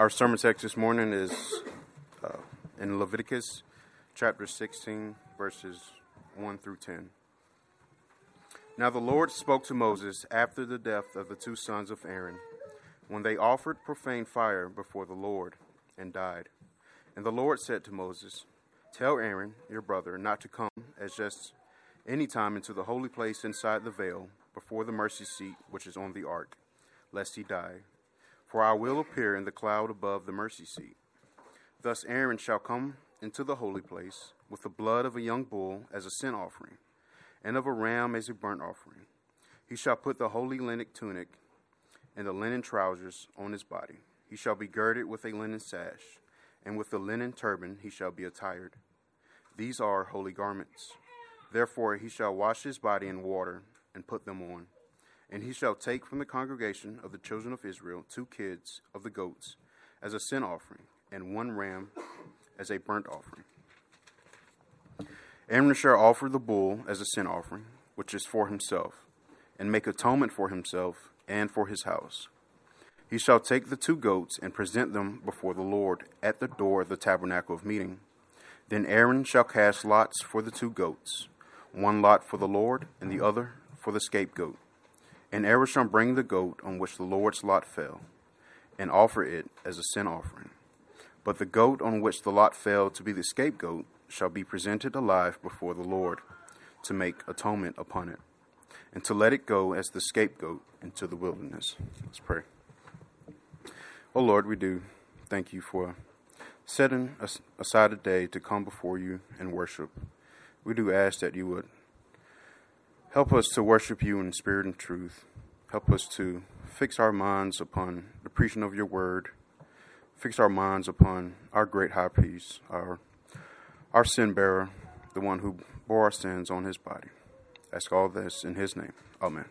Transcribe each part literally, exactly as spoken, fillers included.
Our sermon text this morning is uh, in Leviticus chapter sixteen, verses one through ten. Now the Lord spoke to Moses after the death of the two sons of Aaron, when they offered profane fire before the Lord, and died. And the Lord said to Moses, "Tell Aaron, your brother, not to come as just any time into the holy place inside the veil, before the mercy seat which is on the ark, lest he die. For I will appear in the cloud above the mercy seat. Thus Aaron shall come into the holy place with the blood of a young bull as a sin offering, and of a ram as a burnt offering. He shall put the holy linen tunic and the linen trousers on his body. He shall be girded with a linen sash, and with the linen turban he shall be attired. These are holy garments. Therefore he shall wash his body in water and put them on. And he shall take from the congregation of the children of Israel two kids of the goats as a sin offering, and one ram as a burnt offering. Aaron shall offer the bull as a sin offering, which is for himself, and make atonement for himself and for his house. He shall take the two goats and present them before the Lord at the door of the tabernacle of meeting. Then Aaron shall cast lots for the two goats, one lot for the Lord and the other for the scapegoat. And Aaron shall bring the goat on which the Lord's lot fell, and offer it as a sin offering. But the goat on which the lot fell to be the scapegoat shall be presented alive before the Lord, to make atonement upon it, and to let it go as the scapegoat into the wilderness." Let's pray. Oh Lord, we do thank you for setting aside a day to come before you and worship. We do ask that you would help us to worship you in spirit and truth. Help us to fix our minds upon the preaching of your word. Fix our minds upon our great high priest, our, our sin bearer, the one who bore our sins on his body. Ask all this in his name. Amen.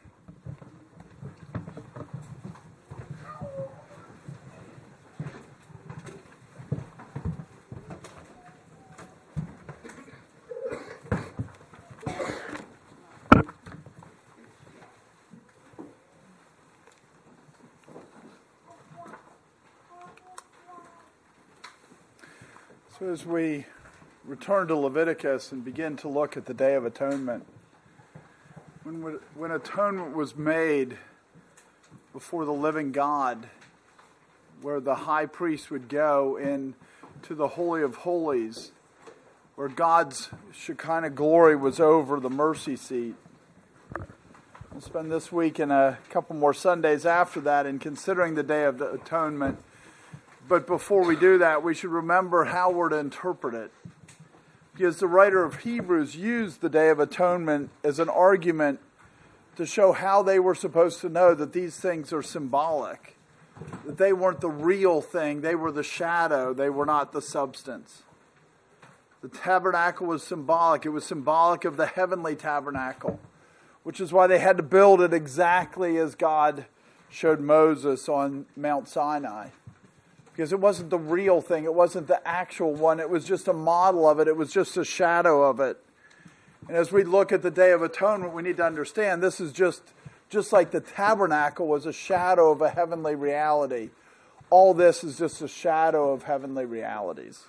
So as we return to Leviticus and begin to look at the Day of Atonement, when, when atonement was made before the living God, where the high priest would go into the Holy of Holies, where God's Shekinah glory was over the mercy seat. We'll spend this week and a couple more Sundays after that in considering the Day of the Atonement. But before we do that, we should remember how we're to interpret it. Because the writer of Hebrews used the Day of Atonement as an argument to show how they were supposed to know that these things are symbolic. That they weren't the real thing, they were the shadow, they were not the substance. The tabernacle was symbolic. It was symbolic of the heavenly tabernacle, which is why they had to build it exactly as God showed Moses on Mount Sinai. Because it wasn't the real thing. It wasn't the actual one. It was just a model of it. It was just a shadow of it. And as we look at the Day of Atonement, we need to understand this is just, just like the tabernacle was a shadow of a heavenly reality. All this is just a shadow of heavenly realities.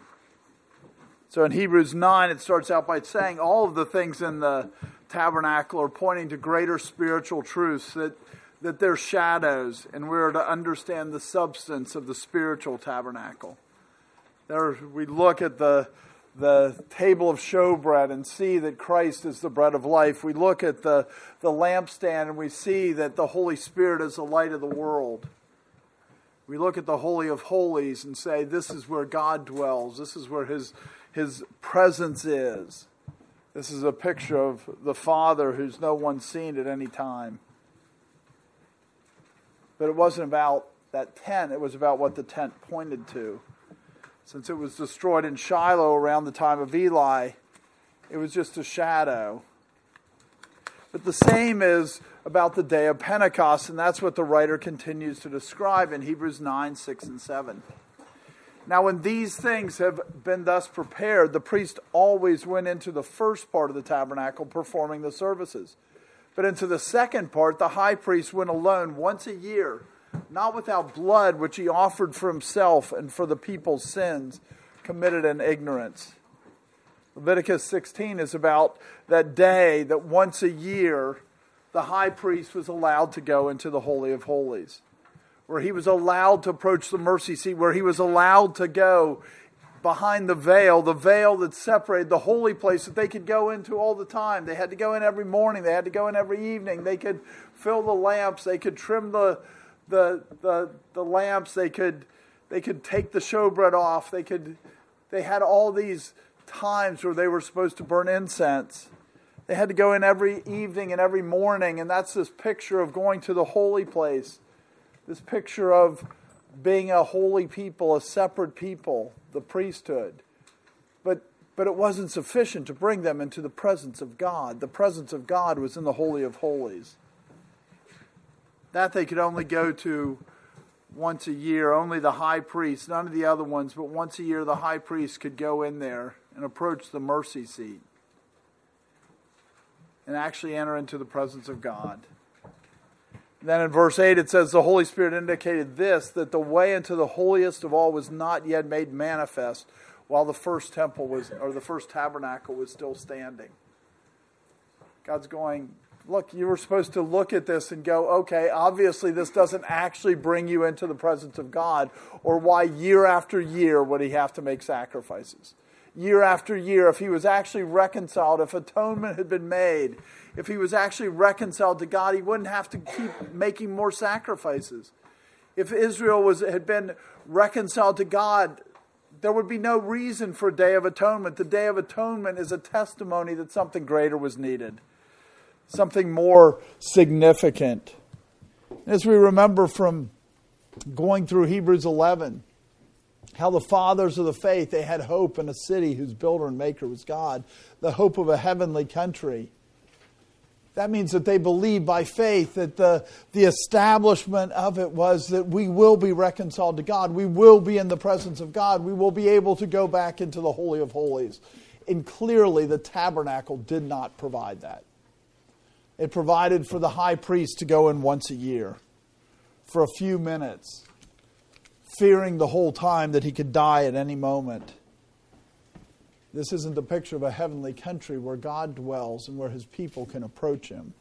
So in Hebrews nine, it starts out by saying all of the things in the tabernacle are pointing to greater spiritual truths, that that they're shadows, and we're to understand the substance of the spiritual tabernacle. There, we look at the, the table of showbread and see that Christ is the bread of life. We look at the, the lampstand and we see that the Holy Spirit is the light of the world. We look at the Holy of Holies and say, this is where God dwells. This is where His, His presence is. This is a picture of the Father who's no one seen at any time. But it wasn't about that tent. It was about what the tent pointed to. Since it was destroyed in Shiloh around the time of Eli, it was just a shadow. But the same is about the day of Pentecost, and that's what the writer continues to describe in Hebrews nine, six, and seven. Now, when these things have been thus prepared, the priest always went into the first part of the tabernacle performing the services. But into the second part, the high priest went alone once a year not without blood, which he offered for himself and for the people's sins committed in ignorance. Leviticus sixteen is about that day that once a year the high priest was allowed to go into the Holy of Holies, where he was allowed to approach the mercy seat, where he was allowed to go behind the veil, the veil that separated the holy place that they could go into all the time. They had to go in every morning. They had to go in every evening. They could fill the lamps. They could trim the the the, the lamps. They could they could take the showbread off. They could they had all these times where they were supposed to burn incense. They had to go in every evening and every morning, and that's this picture of going to the holy place. This picture of being a holy people, a separate people, the priesthood. But but it wasn't sufficient to bring them into the presence of God. The presence of God was in the Holy of Holies. That they could only go to once a year. Only the high priest, none of the other ones, but once a year the high priest could go in there and approach the mercy seat and actually enter into the presence of God. Then in verse eight it says, the Holy Spirit indicated this, that the way into the holiest of all was not yet made manifest while the first temple was, or the first tabernacle was still standing. God's going, look, you were supposed to look at this and go, okay, obviously this doesn't actually bring you into the presence of God, or why year after year would he have to make sacrifices? Year after year, if he was actually reconciled, if atonement had been made, if he was actually reconciled to God, he wouldn't have to keep making more sacrifices. If Israel was had been reconciled to God, there would be no reason for a Day of Atonement. The Day of Atonement is a testimony that something greater was needed, something more significant. As we remember from going through Hebrews eleven, how the fathers of the faith, they had hope in a city whose builder and maker was God, the hope of a heavenly country. That means that they believe by faith that the, the establishment of it was that we will be reconciled to God. We will be in the presence of God. We will be able to go back into the Holy of Holies. And clearly the tabernacle did not provide that. It provided for the high priest to go in once a year for a few minutes, fearing the whole time that he could die at any moment. This isn't a picture of a heavenly country where God dwells and where his people can approach him.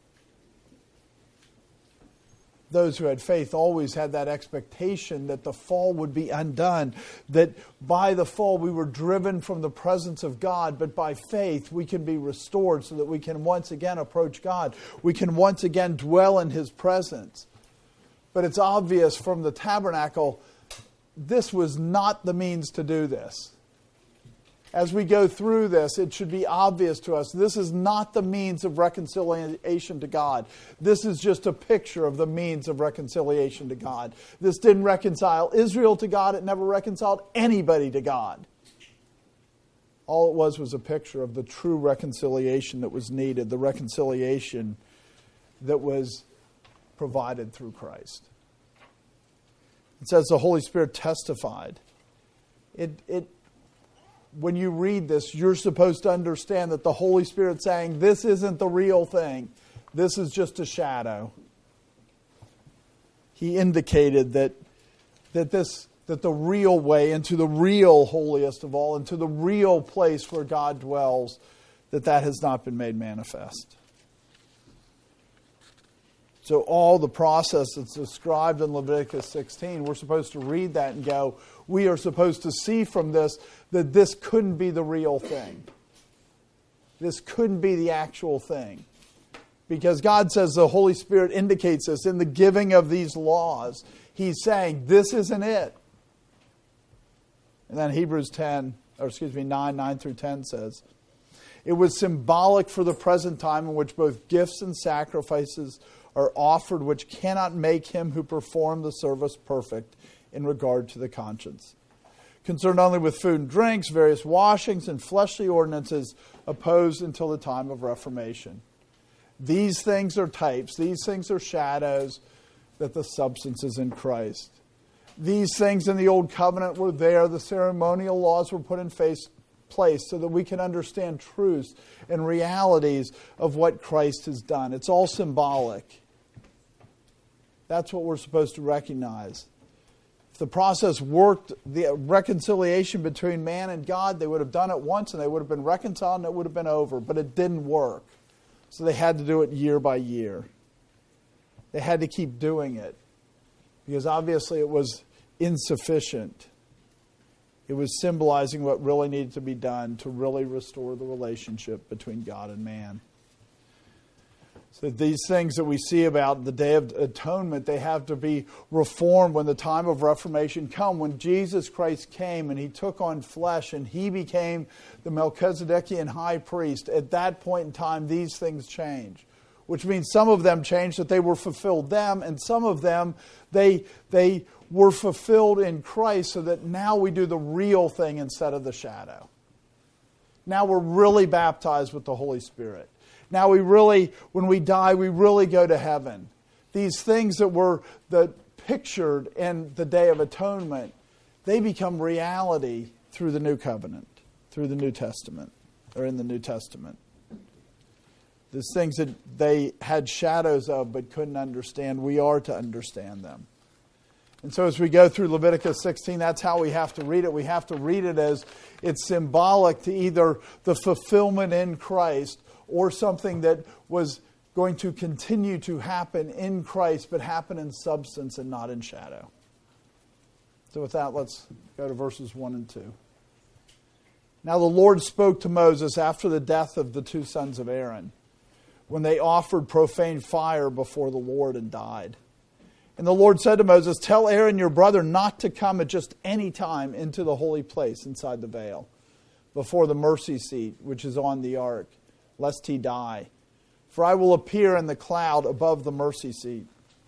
Those who had faith always had that expectation that the fall would be undone, that by the fall we were driven from the presence of God, but by faith we can be restored so that we can once again approach God. We can once again dwell in his presence. But it's obvious from the tabernacle, this was not the means to do this. As we go through this, it should be obvious to us, this is not the means of reconciliation to God. This is just a picture of the means of reconciliation to God. This didn't reconcile Israel to God. It never reconciled anybody to God. All it was was a picture of the true reconciliation that was needed, the reconciliation that was provided through Christ. It says the Holy Spirit testified. It it When you read this, you're supposed to understand that the Holy Spirit's saying, this isn't the real thing. This is just a shadow. He indicated that that this that the real way into the real holiest of all, into the real place where God dwells, that that has not been made manifest. So all the process that's described in Leviticus sixteen, we're supposed to read that and go, we are supposed to see from this that this couldn't be the real thing. This couldn't be the actual thing. Because God says the Holy Spirit indicates this in the giving of these laws. He's saying, this isn't it. And then Hebrews ten, or excuse me, nine, nine through ten says, it was symbolic for the present time in which both gifts and sacrifices are offered, which cannot make him who performed the service perfect in regard to the conscience. Concerned only with food and drinks, various washings, and fleshly ordinances opposed until the time of Reformation. These things are types, these things are shadows, that the substance is in Christ. These things in the Old Covenant were there. The ceremonial laws were put in face, place so that we can understand truths and realities of what Christ has done. It's all symbolic. That's what we're supposed to recognize. If the process worked, the reconciliation between man and God, they would have done it once and they would have been reconciled and it would have been over. But it didn't work. So they had to do it year by year. They had to keep doing it because obviously it was insufficient. It was symbolizing what really needed to be done to really restore the relationship between God and man. So these things that we see about the Day of Atonement, they have to be reformed when the time of Reformation comes. When Jesus Christ came and He took on flesh and He became the Melchizedekian high priest, at that point in time, these things change. Which means some of them changed that they were fulfilled them, and some of them, they, they were fulfilled in Christ so that now we do the real thing instead of the shadow. Now we're really baptized with the Holy Spirit. Now we really, when we die, we really go to heaven. These things that were the, pictured in the Day of Atonement, they become reality through the New Covenant, through the New Testament, or in the New Testament. These things that they had shadows of but couldn't understand, we are to understand them. And so as we go through Leviticus sixteen, that's how we have to read it. We have to read it as it's symbolic to either the fulfillment in Christ or something that was going to continue to happen in Christ, but happen in substance and not in shadow. So with that, let's go to verses one and two. Now the Lord spoke to Moses after the death of the two sons of Aaron, when they offered profane fire before the Lord and died. And the Lord said to Moses, tell Aaron your brother not to come at just any time into the holy place inside the veil, before the mercy seat which is on the ark, lest he die. For I will appear in the cloud above the mercy seat.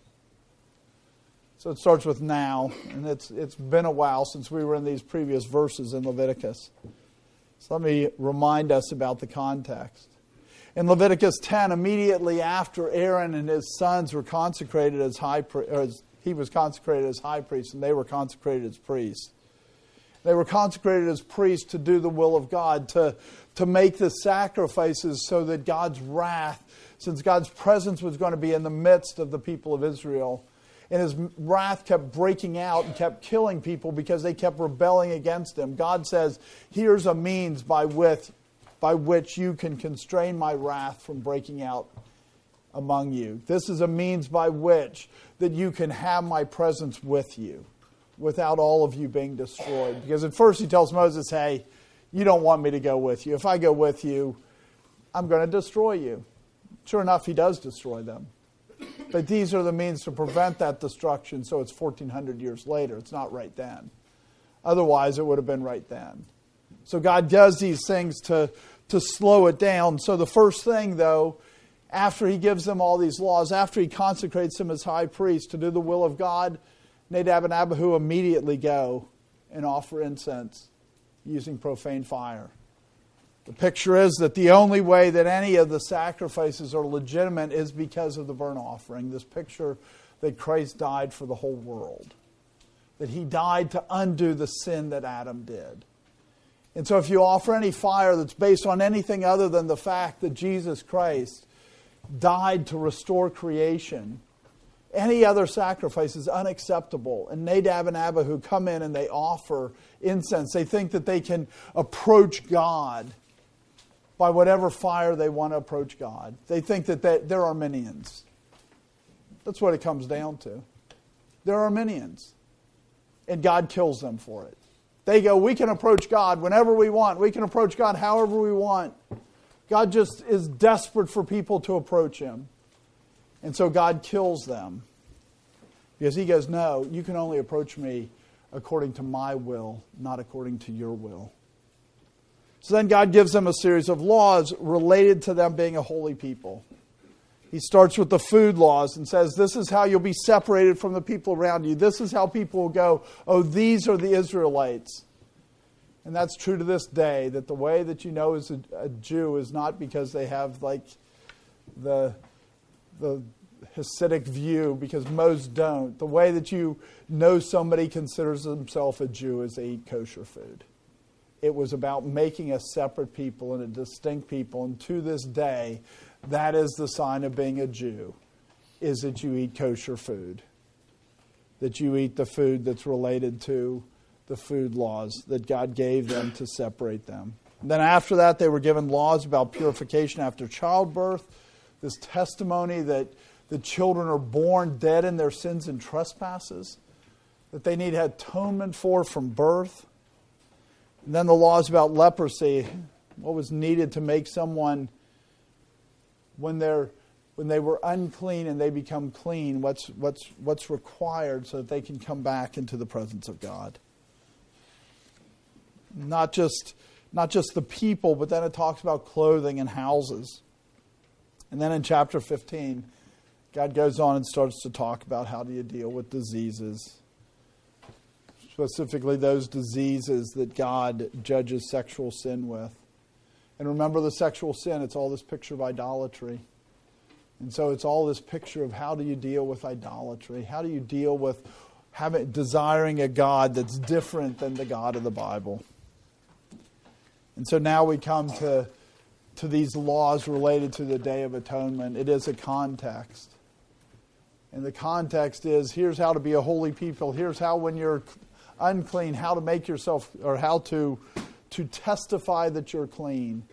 So it starts with now, and it's it's been a while since we were in these previous verses in Leviticus. So let me remind us about the context. In Leviticus ten, immediately after Aaron and his sons were consecrated as high pri- or as he was consecrated as high priest, and they were consecrated as priests. They were consecrated as priests to do the will of God, to, to make the sacrifices so that God's wrath, since God's presence was going to be in the midst of the people of Israel, and His wrath kept breaking out and kept killing people because they kept rebelling against Him. God says, here's a means by which, by which you can constrain my wrath from breaking out among you. This is a means by which that you can have my presence with you, without all of you being destroyed. Because at first He tells Moses, hey, you don't want me to go with you. If I go with you, I'm going to destroy you. Sure enough, He does destroy them. But these are the means to prevent that destruction, so it's fourteen hundred years later. It's not right then. Otherwise, it would have been right then. So God does these things to, to slow it down. So the first thing, though, after He gives them all these laws, after He consecrates them as high priests to do the will of God, Nadab and Abihu immediately go and offer incense using profane fire. The picture is that the only way that any of the sacrifices are legitimate is because of the burnt offering. This picture that Christ died for the whole world. That He died to undo the sin that Adam did. And so if you offer any fire that's based on anything other than the fact that Jesus Christ died to restore creation, any other sacrifice is unacceptable. And Nadab and Abihu come in and they offer incense. They think that they can approach God by whatever fire they want to approach God. They think that they, they're Arminians. That's what it comes down to. They're Arminians. And God kills them for it. They go, we can approach God whenever we want. We can approach God however we want. God just is desperate for people to approach Him. And so God kills them. Because He goes, no, you can only approach me according to my will, not according to your will. So then God gives them a series of laws related to them being a holy people. He starts with the food laws and says, this is how you'll be separated from the people around you. This is how people will go, oh, these are the Israelites. And that's true to this day, that the way that you know is a, a Jew is not because they have like the, the Hasidic view, because most don't. The way that you know somebody considers himself a Jew is they eat kosher food. It was about making a separate people and a distinct people. And to this day, that is the sign of being a Jew, is that you eat kosher food. that you eat the food that's related to the food laws that God gave them to separate them. And then after that, they were given laws about purification after childbirth, this testimony that the children are born dead in their sins and trespasses, that they need atonement for from birth. And then the laws about leprosy, what was needed to make someone, when they're when they were unclean and they become clean, what's what's what's required so that they can come back into the presence of God. Not just not just the people, but then it talks about clothing and houses. And then in chapter fifteen, God goes on and starts to talk about how do you deal with diseases. Specifically those diseases that God judges sexual sin with. And remember the sexual sin, it's all this picture of idolatry. And so it's all this picture of how do you deal with idolatry? How do you deal with having desiring a God that's different than the God of the Bible? And so now we come to, to these laws related to the Day of Atonement. It is a context. And the context is, here's how to be a holy people. Here's how when you're unclean, how to make yourself, or how to, to testify that you're clean.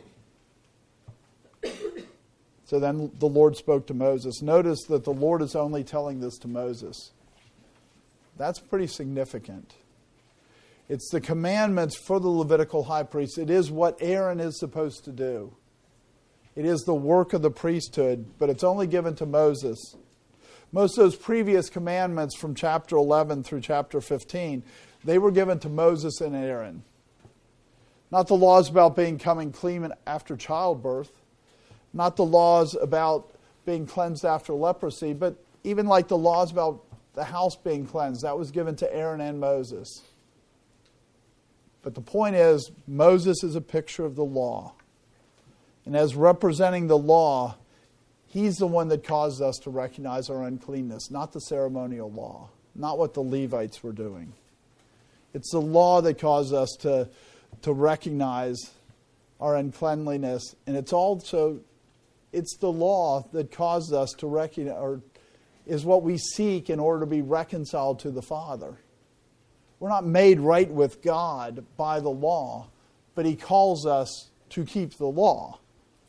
So then the Lord spoke to Moses. Notice that the Lord is only telling this to Moses. That's pretty significant. It's the commandments for the Levitical high priest. It is what Aaron is supposed to do. It is the work of the priesthood, but it's only given to Moses. Most of those previous commandments from chapter eleven through chapter fifteen, they were given to Moses and Aaron. Not the laws about being coming clean after childbirth, not the laws about being cleansed after leprosy, but even like the laws about the house being cleansed, that was given to Aaron and Moses. But the point is, Moses is a picture of the law. And as representing the law, he's the one that caused us to recognize our uncleanness, not the ceremonial law, not what the Levites were doing. It's the law that caused us to, to recognize our uncleanliness. And it's also, it's the law that caused us to recognize, or is what we seek in order to be reconciled to the Father. We're not made right with God by the law, but He calls us to keep the law.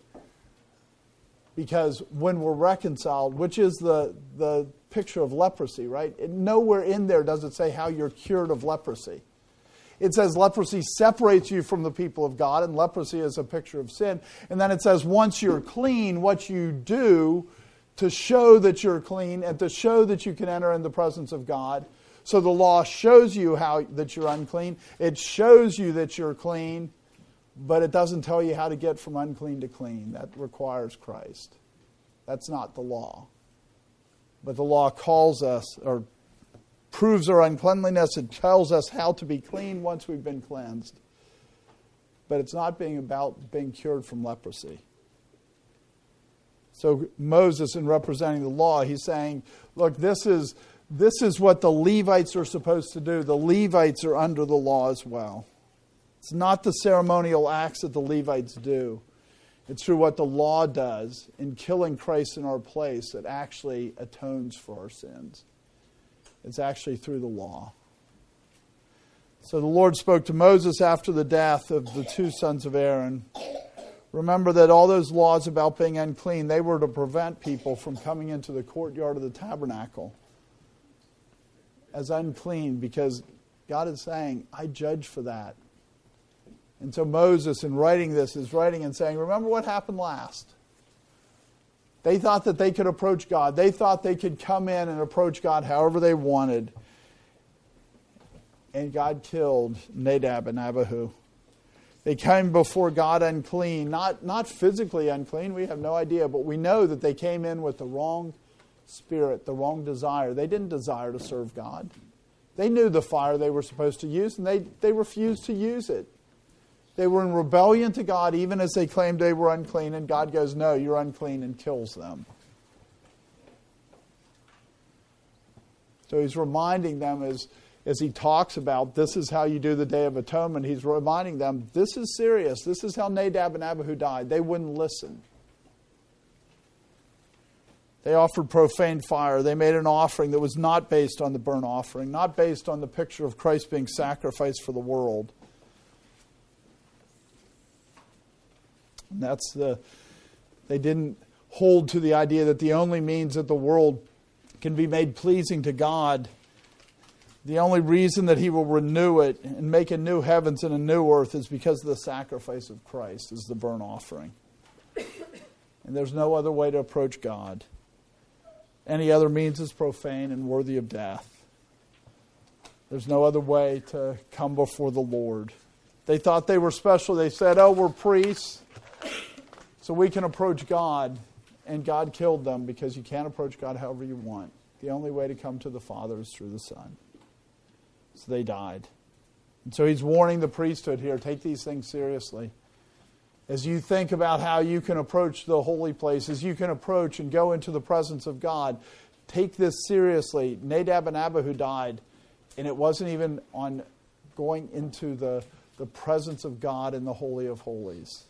Because when we're reconciled, which is the, the picture of leprosy, right? It, nowhere in there does it say how you're cured of leprosy. It says leprosy separates you from the people of God, and leprosy is a picture of sin. And then it says once you're clean, what you do to show that you're clean and to show that you can enter in the presence of God. So the law shows you how that you're unclean. It shows you that you're clean, but it doesn't tell you how to get from unclean to clean. That requires Christ. That's not the law. But the law calls us, or proves our uncleanliness. It tells us how to be clean once we've been cleansed. But it's not being about being cured from leprosy. So Moses, in representing the law, he's saying, look, this is this is what the Levites are supposed to do. The Levites are under the law as well. It's not the ceremonial acts that the Levites do. It's through what the law does in killing Christ in our place that actually atones for our sins. It's actually through the law. So the Lord spoke to Moses after the death of the two sons of Aaron. Remember that all those laws about being unclean, they were to prevent people from coming into the courtyard of the tabernacle as unclean, because God is saying, I judge for that. And so Moses, in writing this, is writing and saying, remember what happened last. They thought that they could approach God. They thought they could come in and approach God however they wanted. And God killed Nadab and Abihu. They came before God unclean, not, not physically unclean, we have no idea, but we know that they came in with the wrong spirit, the wrong desire. They didn't desire to serve God. They knew the fire they were supposed to use, and they, they refused to use it. They were in rebellion to God, even as they claimed they were unclean, and God goes, no, you're unclean, and kills them. So he's reminding them as, as he talks about this is how you do the Day of Atonement, he's reminding them, this is serious. This is how Nadab and Abihu died. They wouldn't listen. They offered profane fire. They made an offering that was not based on the burnt offering, not based on the picture of Christ being sacrificed for the world. And that's the, they didn't hold to the idea that the only means that the world can be made pleasing to God, the only reason that He will renew it and make a new heavens and a new earth is because of the sacrifice of Christ, is the burnt offering. And there's no other way to approach God. Any other means is profane and worthy of death. There's no other way to come before the Lord. They thought they were special. They said, oh, we're priests, so we can approach God. And God killed them because you can't approach God however you want. The only way to come to the Father is through the Son. So they died. And so He's warning the priesthood here, take these things seriously. As you think about how you can approach the holy places, you can approach and go into the presence of God, take this seriously. Nadab and Abihu died, and it wasn't even on going into the, the presence of God in the Holy of Holies.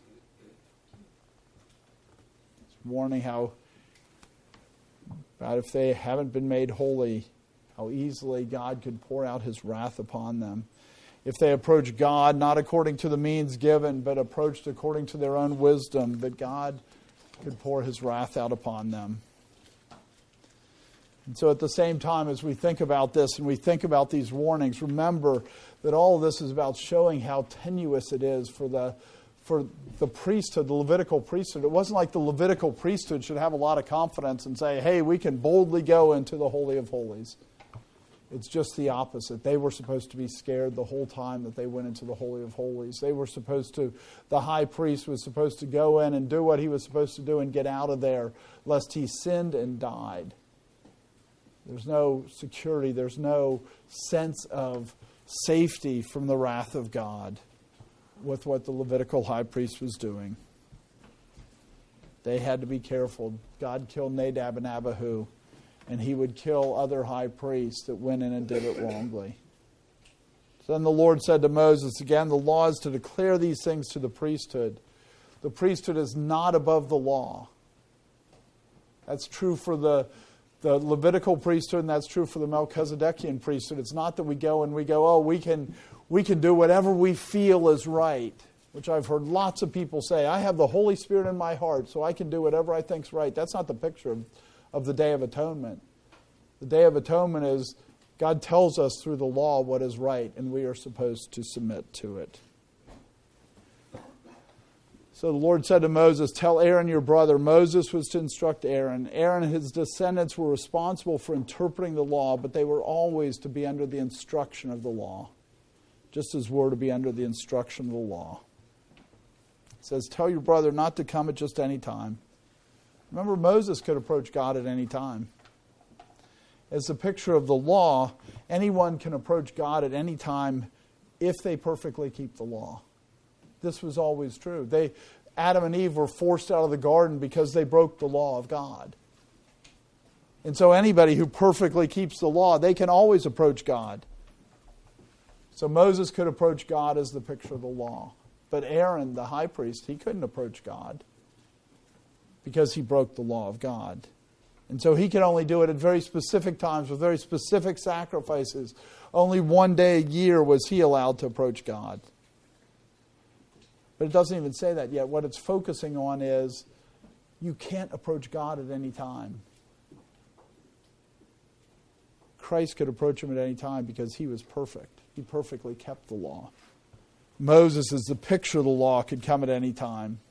It's warning how, about if they haven't been made holy, how easily God could pour out His wrath upon them. If they approach God not according to the means given, but approached according to their own wisdom, that God could pour His wrath out upon them. And so at the same time as we think about this and we think about these warnings, remember that all of this is about showing how tenuous it is for the for the priesthood, the Levitical priesthood. It wasn't like the Levitical priesthood should have a lot of confidence and say, hey, we can boldly go into the Holy of Holies. It's just the opposite. They were supposed to be scared the whole time that they went into the Holy of Holies. They were supposed to, the high priest was supposed to go in and do what he was supposed to do and get out of there, lest he sinned and died. There's no security. There's no sense of safety from the wrath of God with what the Levitical high priest was doing. They had to be careful. God killed Nadab and Abihu, and He would kill other high priests that went in and did it wrongly. So then the Lord said to Moses, again, the law is to declare these things to the priesthood. The priesthood is not above the law. That's true for the, the Levitical priesthood, and that's true for the Melchizedekian priesthood. It's not that we go and we go, oh, we can, we can do whatever we feel is right, which I've heard lots of people say. I have the Holy Spirit in my heart, so I can do whatever I think's right. That's not the picture of of the Day of Atonement. The Day of Atonement is God tells us through the law what is right, and we are supposed to submit to it. So the Lord said to Moses, tell Aaron your brother. Moses was to instruct Aaron. Aaron and his descendants were responsible for interpreting the law, but they were always to be under the instruction of the law, just as we're to be under the instruction of the law. It says, tell your brother not to come at just any time. Remember, Moses could approach God at any time. As a picture of the law, anyone can approach God at any time if they perfectly keep the law. This was always true. They, Adam and Eve were forced out of the garden because they broke the law of God. And so anybody who perfectly keeps the law, they can always approach God. So Moses could approach God as the picture of the law. But Aaron, the high priest, he couldn't approach God, because he broke the law of God. And so he could only do it at very specific times with very specific sacrifices. Only one day a year was he allowed to approach God. But it doesn't even say that yet. What it's focusing on is you can't approach God at any time. Christ could approach him at any time because he was perfect. He perfectly kept the law. Moses, as the picture of the law, could come at any time.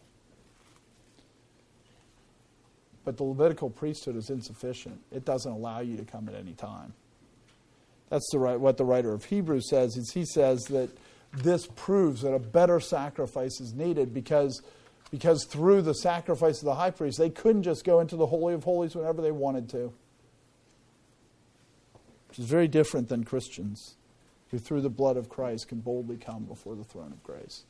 But the Levitical priesthood is insufficient. It doesn't allow you to come at any time. That's the right, what the writer of Hebrews says. Is he says that this proves that a better sacrifice is needed because, because through the sacrifice of the high priest, they couldn't just go into the Holy of Holies whenever they wanted to. Which is very different than Christians who through the blood of Christ can boldly come before the throne of grace.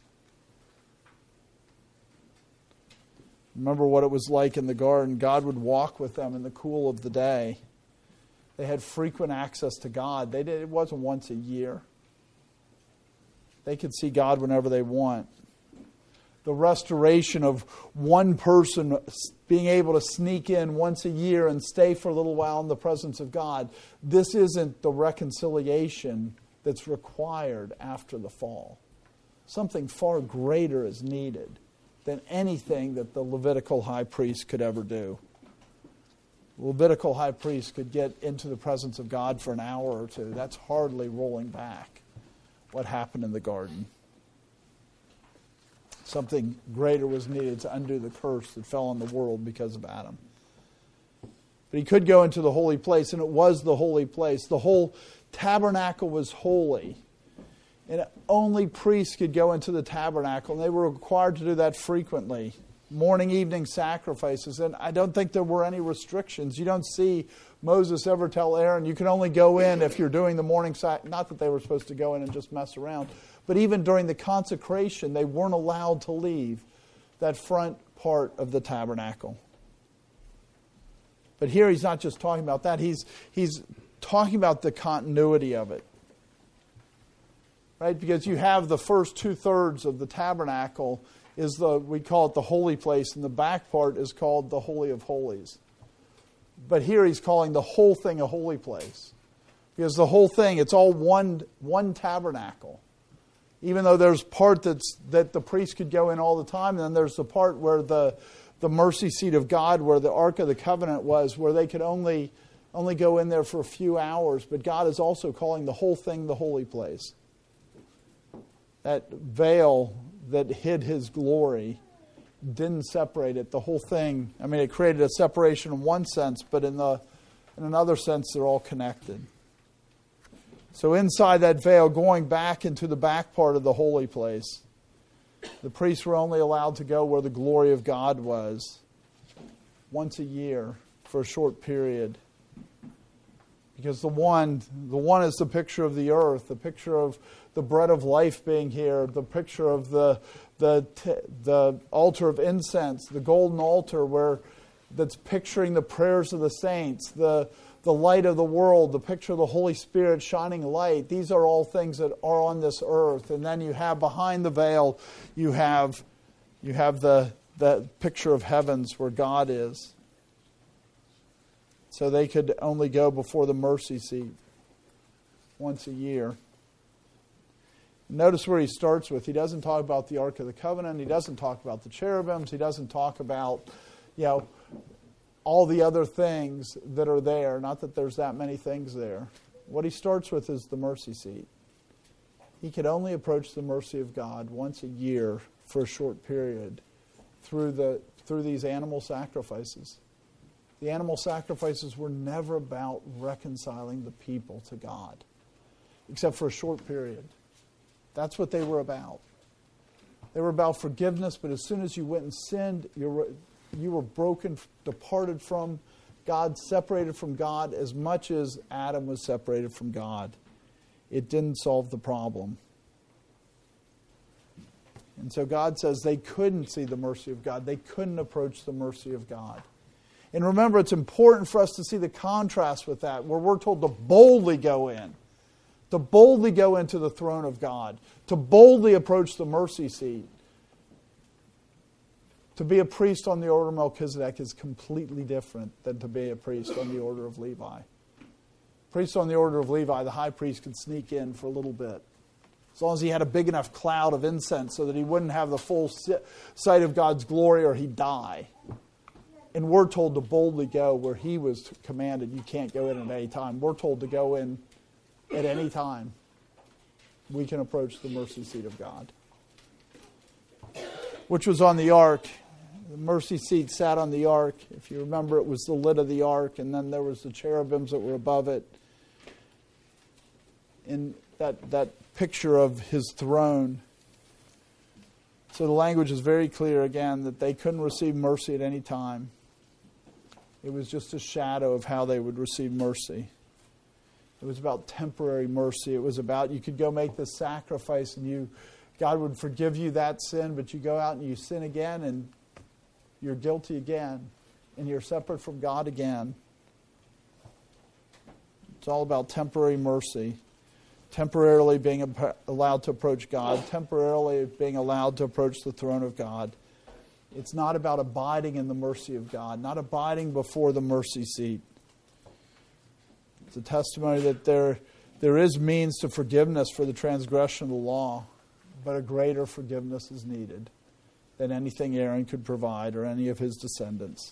Remember what it was like in the garden. God would walk with them in the cool of the day. They had frequent access to God. They did, it wasn't once a year. They could see God whenever they want. the restoration of one person being able to sneak in once a year and stay for a little while in the presence of God. This isn't the reconciliation that's required after the fall. Something far greater is needed than anything that the Levitical high priest could ever do. The Levitical high priest could get into the presence of God for an hour or two. That's hardly rolling back what happened in the garden. Something greater was needed to undo the curse that fell on the world because of Adam. But he could go into the holy place, and it was the holy place. The whole tabernacle was holy. And only priests could go into the tabernacle, and they were required to do that frequently. Morning, evening sacrifices. And I don't think there were any restrictions. You don't see Moses ever tell Aaron, you can only go in if you're doing the morning sac. Not that they were supposed to go in and just mess around. But even during the consecration, they weren't allowed to leave that front part of the tabernacle. But here he's not just talking about that. He's, he's talking about the continuity of it. Right? Because you have the first two-thirds of the tabernacle is the, we call it the holy place, and the back part is called the Holy of Holies. But here he's calling the whole thing a holy place. Because the whole thing, it's all one, one tabernacle. Even though there's part that's, that the priest could go in all the time, and then there's the part where the, the mercy seat of God, where the Ark of the Covenant was, where they could only, only go in there for a few hours. But God is also calling the whole thing the holy place. That veil that hid his glory didn't separate it. The whole thing, I mean, it created a separation in one sense, but in the in another sense, they're all connected. So inside that veil, going back into the back part of the holy place, the priests were only allowed to go where the glory of God was once a year for a short period. Because the one, the one is the picture of the earth, the picture of the bread of life being here, the picture of the the the altar of incense, the golden altar where that's picturing the prayers of the saints, the the light of the world, the picture of the Holy Spirit shining light. These are all things that are on this earth. And then you have behind the veil, you have you have the the picture of heavens where God is. So they could only go before the mercy seat once a year. Notice where he starts with. He doesn't talk about the Ark of the Covenant. He doesn't talk about the cherubims. He doesn't talk about, you know, all the other things that are there. Not that there's that many things there. What he starts with is the mercy seat. He could only approach the mercy of God once a year for a short period through the through these animal sacrifices. The animal sacrifices were never about reconciling the people to God, except for a short period. That's what they were about. They were about forgiveness, but as soon as you went and sinned, you were, you were broken, departed from God, separated from God, as much as Adam was separated from God. It didn't solve the problem. And so God says they couldn't see the mercy of God. They couldn't approach the mercy of God. And remember, it's important for us to see the contrast with that, where we're told to boldly go in. To boldly go into the throne of God. To boldly approach the mercy seat. To be a priest on the order of Melchizedek is completely different than to be a priest on the order of Levi. Priest on the order of Levi, the high priest could sneak in for a little bit. As long as he had a big enough cloud of incense so that he wouldn't have the full sight of God's glory or he'd die. And we're told to boldly go where he was commanded. You can't go in at any time. We're told to go in at any time. We can approach the mercy seat of God, which was on the ark. The mercy seat sat on the ark. If you remember, it was the lid of the ark, and then there was the cherubims that were above it. In that, that picture of his throne. So the language is very clear again that they couldn't receive mercy at any time. It was just a shadow of how they would receive mercy. It was about temporary mercy. It was about you could go make the sacrifice and you, God would forgive you that sin, but you go out and you sin again and you're guilty again and you're separate from God again. It's all about temporary mercy. temporarily being ap- allowed to approach God, temporarily being allowed to approach the throne of God. It's not about abiding in the mercy of God, not abiding before the mercy seat. It's a testimony that there, there is means to forgiveness for the transgression of the law, but a greater forgiveness is needed than anything Aaron could provide or any of his descendants.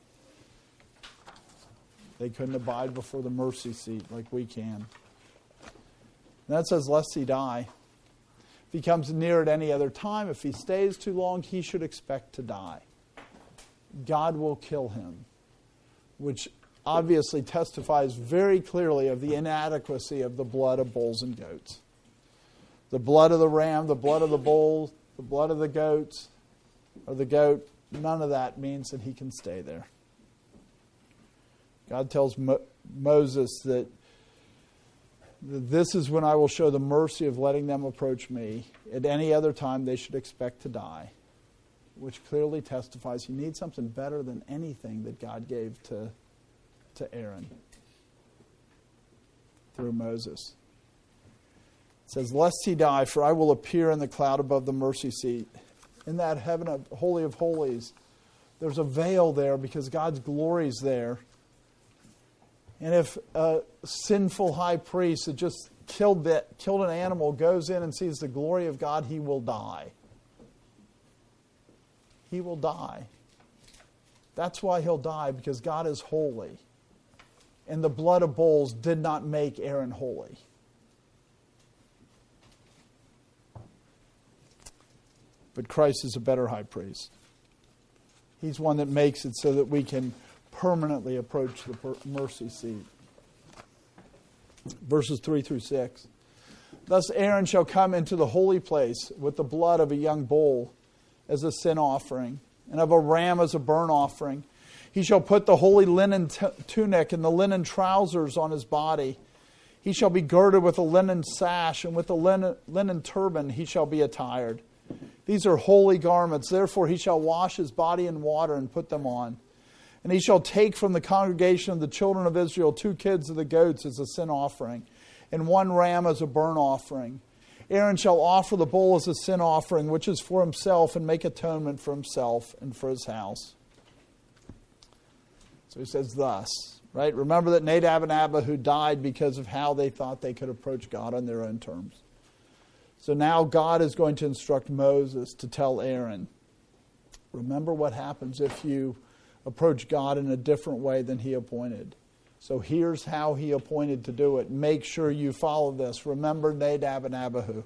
They couldn't abide before the mercy seat like we can. And that says, lest he die. If he comes near at any other time, if he stays too long, he should expect to die. God will kill him, which obviously testifies very clearly of the inadequacy of the blood of bulls and goats. The blood of the ram, the blood of the bull, the blood of the goats, or the goat, none of that means that he can stay there. God tells Mo- Moses that, that this is when I will show the mercy of letting them approach me. At any other time, they should expect to die, which clearly testifies he needs something better than anything that God gave to, to Aaron through Moses. It says, lest he die, for I will appear in the cloud above the mercy seat. In that heaven of holy of holies, there's a veil there because God's glory is there. And if a sinful high priest that just killed that, killed an animal goes in and sees the glory of God, he will die. He will die. That's why he'll die, because God is holy. And the blood of bulls did not make Aaron holy. But Christ is a better high priest. He's one that makes it so that we can permanently approach the mercy seat. Verses three through six. Thus Aaron shall come into the holy place with the blood of a young bull as a sin offering, and of a ram as a burnt offering. He shall put the holy linen t- tunic and the linen trousers on his body. He shall be girded with a linen sash, and with a linen, linen turban he shall be attired. These are holy garments. Therefore he shall wash his body in water and put them on. And he shall take from the congregation of the children of Israel two kids of the goats as a sin offering, and one ram as a burnt offering. Aaron shall offer the bull as a sin offering, which is for himself, and make atonement for himself and for his house. So he says thus, right? Remember that Nadab and Abihu died because of how they thought they could approach God on their own terms. So now God is going to instruct Moses to tell Aaron, remember what happens if you approach God in a different way than he appointed. So here's how he appointed to do it. Make sure you follow this. Remember Nadab and Abihu.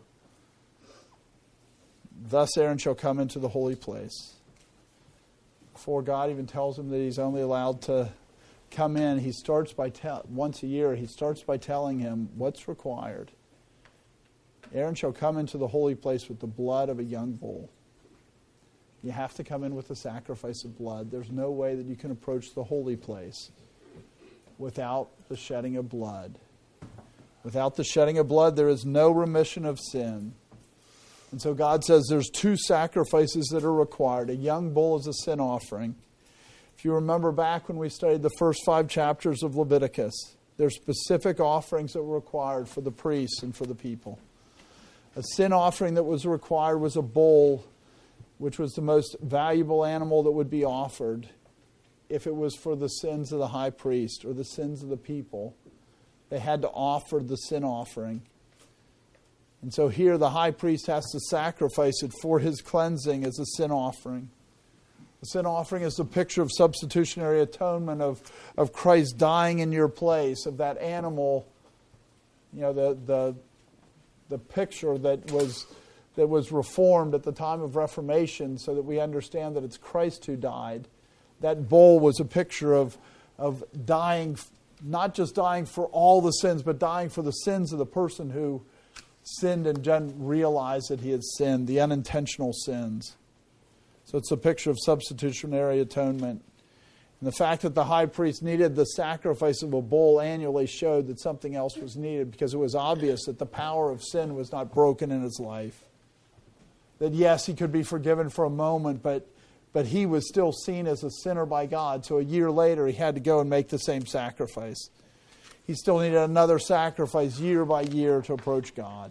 Thus Aaron shall come into the holy place. Before God even tells him that he's only allowed to come in, he starts by tell once a year, he starts by telling him what's required. Aaron shall come into the holy place with the blood of a young bull. You have to come in with the sacrifice of blood. There's no way that you can approach the holy place without the shedding of blood. Without the shedding of blood, there is no remission of sin. And so God says there's two sacrifices that are required. A young bull is a sin offering. If you remember back when we studied the first five chapters of Leviticus, there's specific offerings that were required for the priests and for the people. A sin offering that was required was a bull, which was the most valuable animal that would be offered if it was for the sins of the high priest or the sins of the people. They had to offer the sin offering. And so here the high priest has to sacrifice it for his cleansing as a sin offering. The sin offering is a picture of substitutionary atonement, of, of Christ dying in your place, of that animal, you know, the the the picture that was that was reformed at the time of Reformation, so that we understand that it's Christ who died. That bull was a picture of of dying, not just dying for all the sins, but dying for the sins of the person who sinned and didn't realize that he had sinned, the unintentional sins. So it's a picture of substitutionary atonement. And the fact that the high priest needed the sacrifice of a bull annually showed that something else was needed, because it was obvious that the power of sin was not broken in his life. That yes, he could be forgiven for a moment, but but he was still seen as a sinner by God. So a year later, he had to go and make the same sacrifice. he still needed another sacrifice year by year to approach God.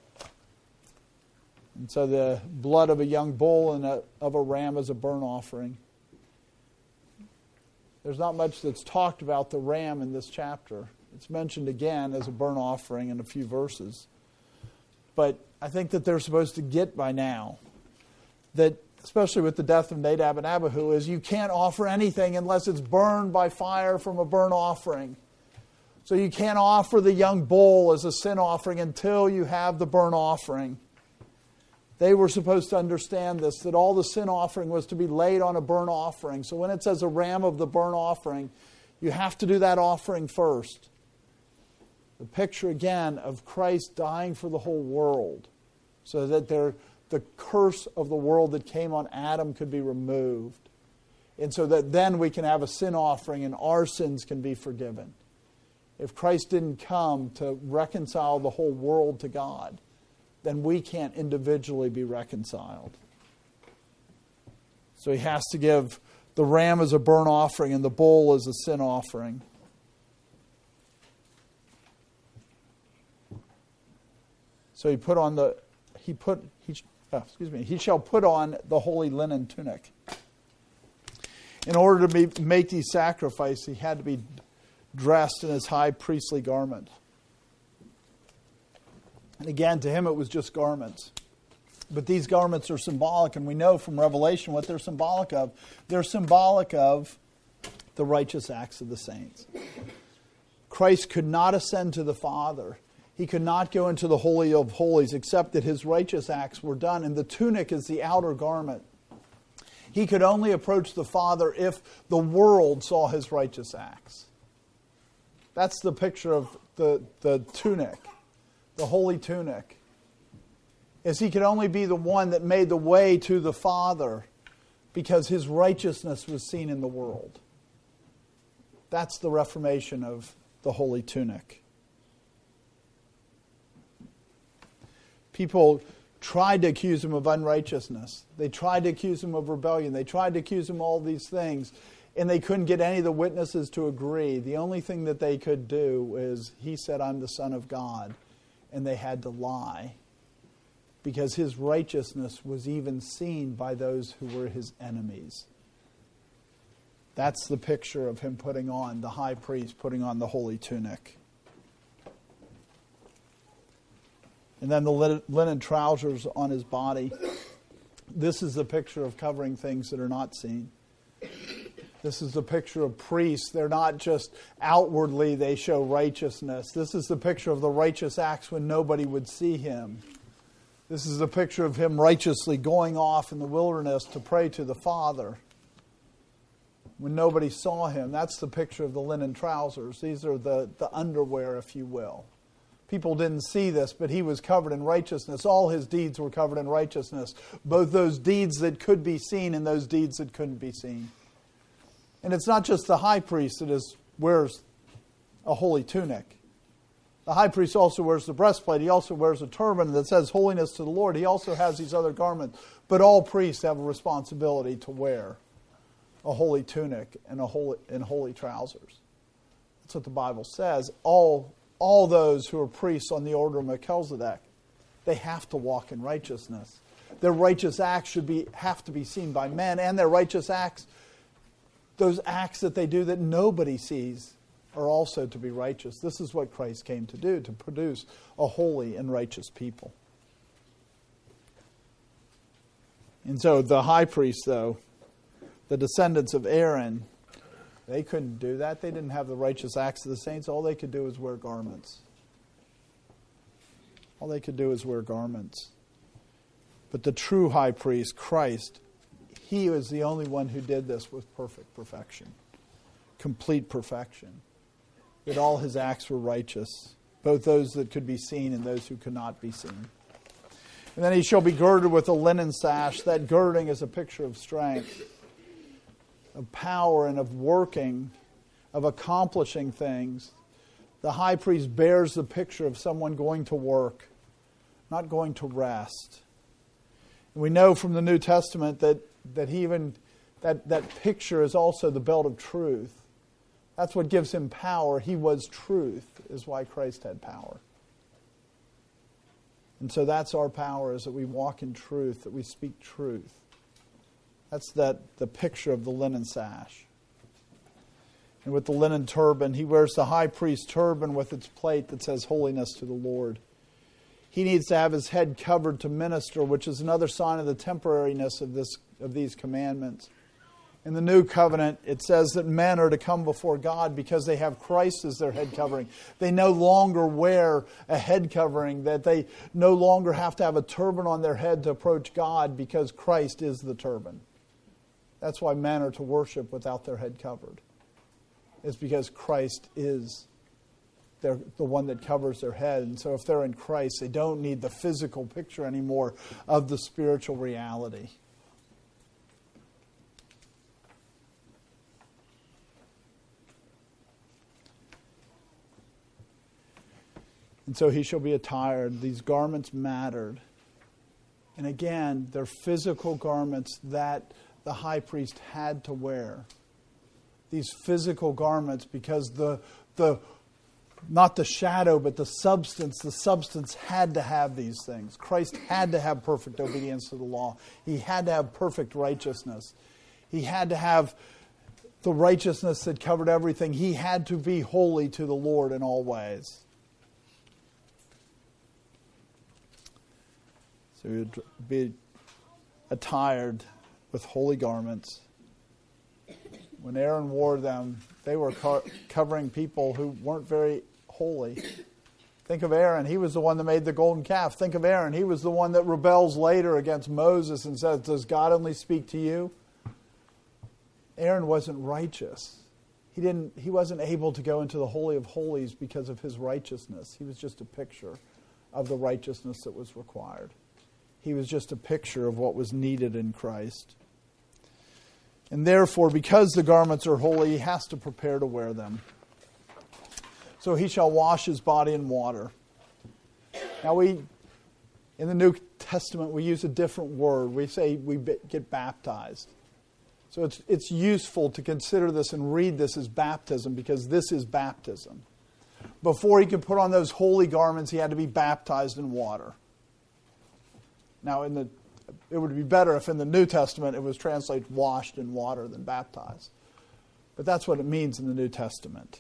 And so the blood of a young bull and a, of a ram is a burnt offering. There's not much that's talked about the ram in this chapter. It's mentioned again as a burnt offering in a few verses. But I think that they're supposed to get by now that, especially with the death of Nadab and Abihu, is you can't offer anything unless it's burned by fire from a burnt offering. So you can't offer the young bull as a sin offering until you have the burnt offering. They were supposed to understand this, that all the sin offering was to be laid on a burnt offering. So when it says a ram of the burnt offering, you have to do that offering first. The picture again of Christ dying for the whole world so that there, the curse of the world that came on Adam could be removed. And so that then we can have a sin offering and our sins can be forgiven. If Christ didn't come to reconcile the whole world to God, then we can't individually be reconciled. So he has to give the ram as a burnt offering and the bull as a sin offering. So he put on the, he put, he, oh, excuse me, he shall put on the holy linen tunic. In order to be, make these sacrifices, he had to be dressed in his high priestly garment. And again, to him it was just garments. But these garments are symbolic, and we know from Revelation what they're symbolic of. They're symbolic of the righteous acts of the saints. Christ could not ascend to the Father. He could not go into the Holy of Holies except that his righteous acts were done. And the tunic is the outer garment. He could only approach the Father if the world saw his righteous acts. That's the picture of the, the tunic, the holy tunic. Is he could only be the one that made the way to the Father because his righteousness was seen in the world. That's the reformation of the holy tunic. People tried to accuse him of unrighteousness. They tried to accuse him of rebellion. They tried to accuse him of all these things. And they couldn't get any of the witnesses to agree. The only thing that they could do is, he said, I'm the Son of God. And they had to lie. Because his righteousness was even seen by those who were his enemies. That's the picture of him putting on, the high priest putting on the holy tunic. And then the linen trousers on his body. This is the picture of covering things that are not seen. This is the picture of priests. They're not just outwardly they show righteousness. This is the picture of the righteous acts when nobody would see him. This is the picture of him righteously going off in the wilderness to pray to the Father when nobody saw him. That's the picture of the linen trousers. These are the, the underwear, if you will. People didn't see this, but he was covered in righteousness. All his deeds were covered in righteousness. Both those deeds that could be seen and those deeds that couldn't be seen. And it's not just the high priest that is, wears a holy tunic. The high priest also wears the breastplate. He also wears a turban that says holiness to the Lord. He also has these other garments. But all priests have a responsibility to wear a holy tunic and a holy and holy trousers. That's what the Bible says. All All those who are priests on the order of Melchizedek, they have to walk in righteousness. Their righteous acts should be have to be seen by men, and their righteous acts, those acts that they do that nobody sees, are also to be righteous. This is what Christ came to do, to produce a holy and righteous people. And so the high priest, though, the descendants of Aaron, they couldn't do that. They didn't have the righteous acts of the saints. All they could do was wear garments. All they could do is wear garments. But the true high priest, Christ, he was the only one who did this with perfect perfection. Complete perfection. That all his acts were righteous. Both those that could be seen and those who could not be seen. And then he shall be girded with a linen sash. That girding is a picture of strength, of power, and of working, of accomplishing things. The high priest bears the picture of someone going to work, not going to rest. And we know from the New Testament that, that he even that, that picture is also the belt of truth. That's what gives him power. He was truth, is why Christ had power. And so that's our power, is that we walk in truth, that we speak truth. That's that the picture of the linen sash. And with the linen turban, he wears the high priest turban with its plate that says holiness to the Lord. He needs to have his head covered to minister, which is another sign of the temporariness of this of these commandments. In the new covenant, it says that men are to come before God because they have Christ as their head covering. They no longer wear a head covering, that they no longer have to have a turban on their head to approach God because Christ is the turban. That's why men are to worship without their head covered. It's because Christ is their, the one that covers their head. And so if they're in Christ, they don't need the physical picture anymore of the spiritual reality. And so he shall be attired. These garments mattered. And again, they're physical garments that the high priest had to wear. These physical garments, because the the not the shadow, but the substance, the substance had to have these things. Christ had to have perfect obedience to the law. He had to have perfect righteousness. He had to have the righteousness that covered everything. He had to be holy to the Lord in all ways. So he would be attired with holy garments. When Aaron wore them, they were co- covering people who weren't very holy. Think of Aaron. He was the one that made the golden calf. Think of Aaron. He was the one that rebels later against Moses and says, does God only speak to you? Aaron wasn't righteous. He didn't. He wasn't able to go into the Holy of Holies because of his righteousness. He was just a picture of the righteousness that was required. He was just a picture of what was needed in Christ. And therefore, because the garments are holy, he has to prepare to wear them. So he shall wash his body in water. Now we, in the New Testament, we use a different word. We say we get baptized. So it's it's useful to consider this and read this as baptism, because this is baptism. Before he could put on those holy garments, he had to be baptized in water. Now, in the, it would be better if in the New Testament it was translated washed in water than baptized. But that's what it means in the New Testament.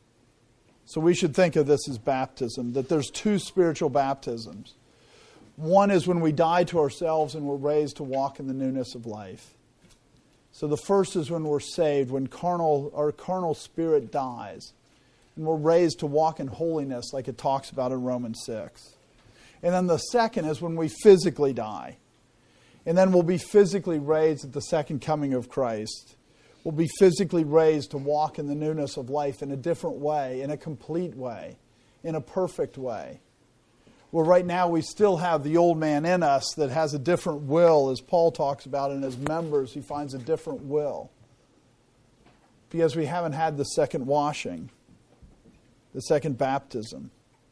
So we should think of this as baptism, that there's two spiritual baptisms. One is when we die to ourselves and we're raised to walk in the newness of life. So the first is when we're saved, when carnal our carnal spirit dies, and we're raised to walk in holiness like it talks about in Romans six. And then the second is when we physically die. And then we'll be physically raised at the second coming of Christ. We'll be physically raised to walk in the newness of life in a different way, in a complete way, in a perfect way. Well, right now we still have the old man in us that has a different will, as Paul talks about in his members. He finds a different will. Because we haven't had the second washing, the second baptism.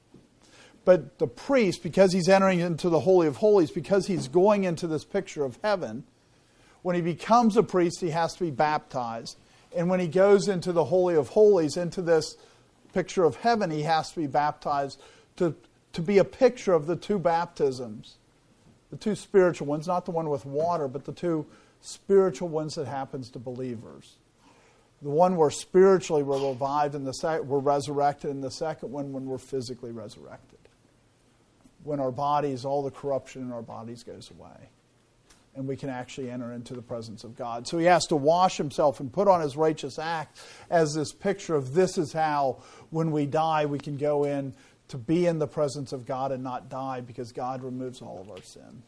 But the priest, because he's entering into the Holy of Holies, because he's going into this picture of heaven, when he becomes a priest, he has to be baptized. And when he goes into the Holy of Holies, into this picture of heaven, he has to be baptized to, to be a picture of the two baptisms. The two spiritual ones, not the one with water, but the two spiritual ones that happens to believers. The one where spiritually we're revived, and the sec- we're resurrected, and the second one when we're physically resurrected. When our bodies, all the corruption in our bodies goes away. And we can actually enter into the presence of God. So he has to wash himself and put on his righteous act as this picture of this is how, when we die, we can go in to be in the presence of God and not die, because God removes all of our sin.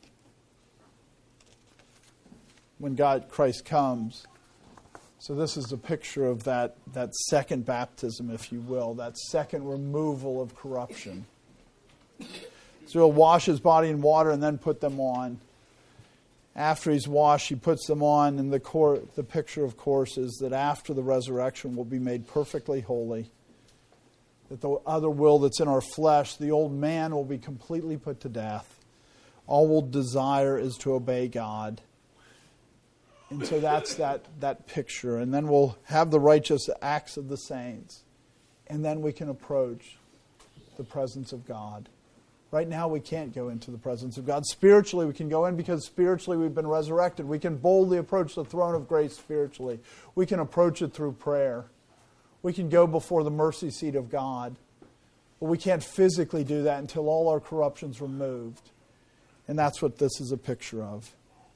When God, Christ comes. So this is a picture of that, that second baptism, if you will, that second removal of corruption. So he'll wash his body in water and then put them on. After he's washed, he puts them on. And the, cor- the picture, of course, is that after the resurrection we'll be made perfectly holy. That the other will that's in our flesh, the old man, will be completely put to death. All we'll desire is to obey God. And so that's that, that picture. And then we'll have the righteous acts of the saints. And then we can approach the presence of God. Right now we can't go into the presence of God. Spiritually we can go in because spiritually we've been resurrected. We can boldly approach the throne of grace spiritually. We can approach it through prayer. We can go before the mercy seat of God. But we can't physically do that until all our corruption's removed. And that's what this is a picture of.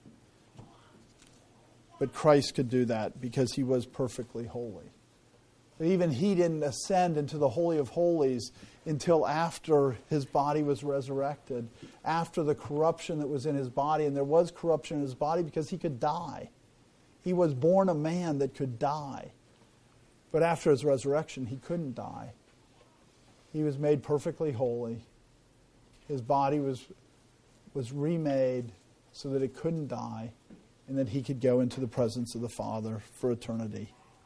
But Christ could do that because he was perfectly holy. But even he didn't ascend into the Holy of Holies until after his body was resurrected, after the corruption that was in his body. And there was corruption in his body because he could die. He was born a man that could die. But after his resurrection, he couldn't die. He was made perfectly holy. His body was, was remade so that it couldn't die, and that he could go into the presence of the Father for eternity.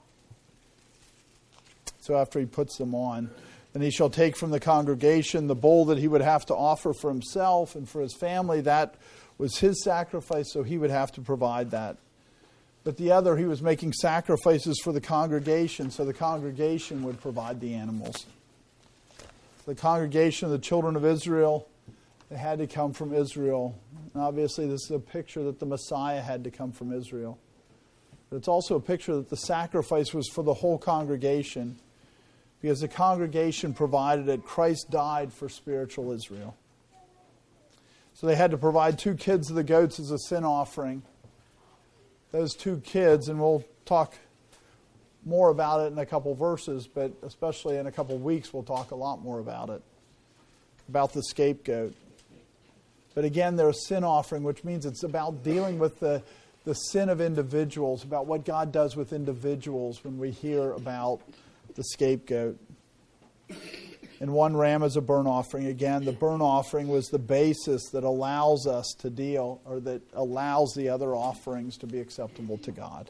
So after he puts them on, then he shall take from the congregation the bowl that he would have to offer for himself and for his family. That was his sacrifice, so he would have to provide that. But the other, he was making sacrifices for the congregation, so the congregation would provide the animals. The congregation of the children of Israel, they had to come from Israel. And obviously this is a picture that the Messiah had to come from Israel. But it's also a picture that the sacrifice was for the whole congregation, because the congregation provided it. Christ died for spiritual Israel. So they had to provide two kids of the goats as a sin offering. Those two kids, and we'll talk more about it in a couple verses, but especially in a couple weeks we'll talk a lot more about it, about the scapegoat. But again, they're a sin offering, which means it's about dealing with the, the sin of individuals, about what God does with individuals when we hear about the scapegoat. And one ram is a burnt offering. Again, the burnt offering was the basis that allows us to deal, or that allows the other offerings to be acceptable to God.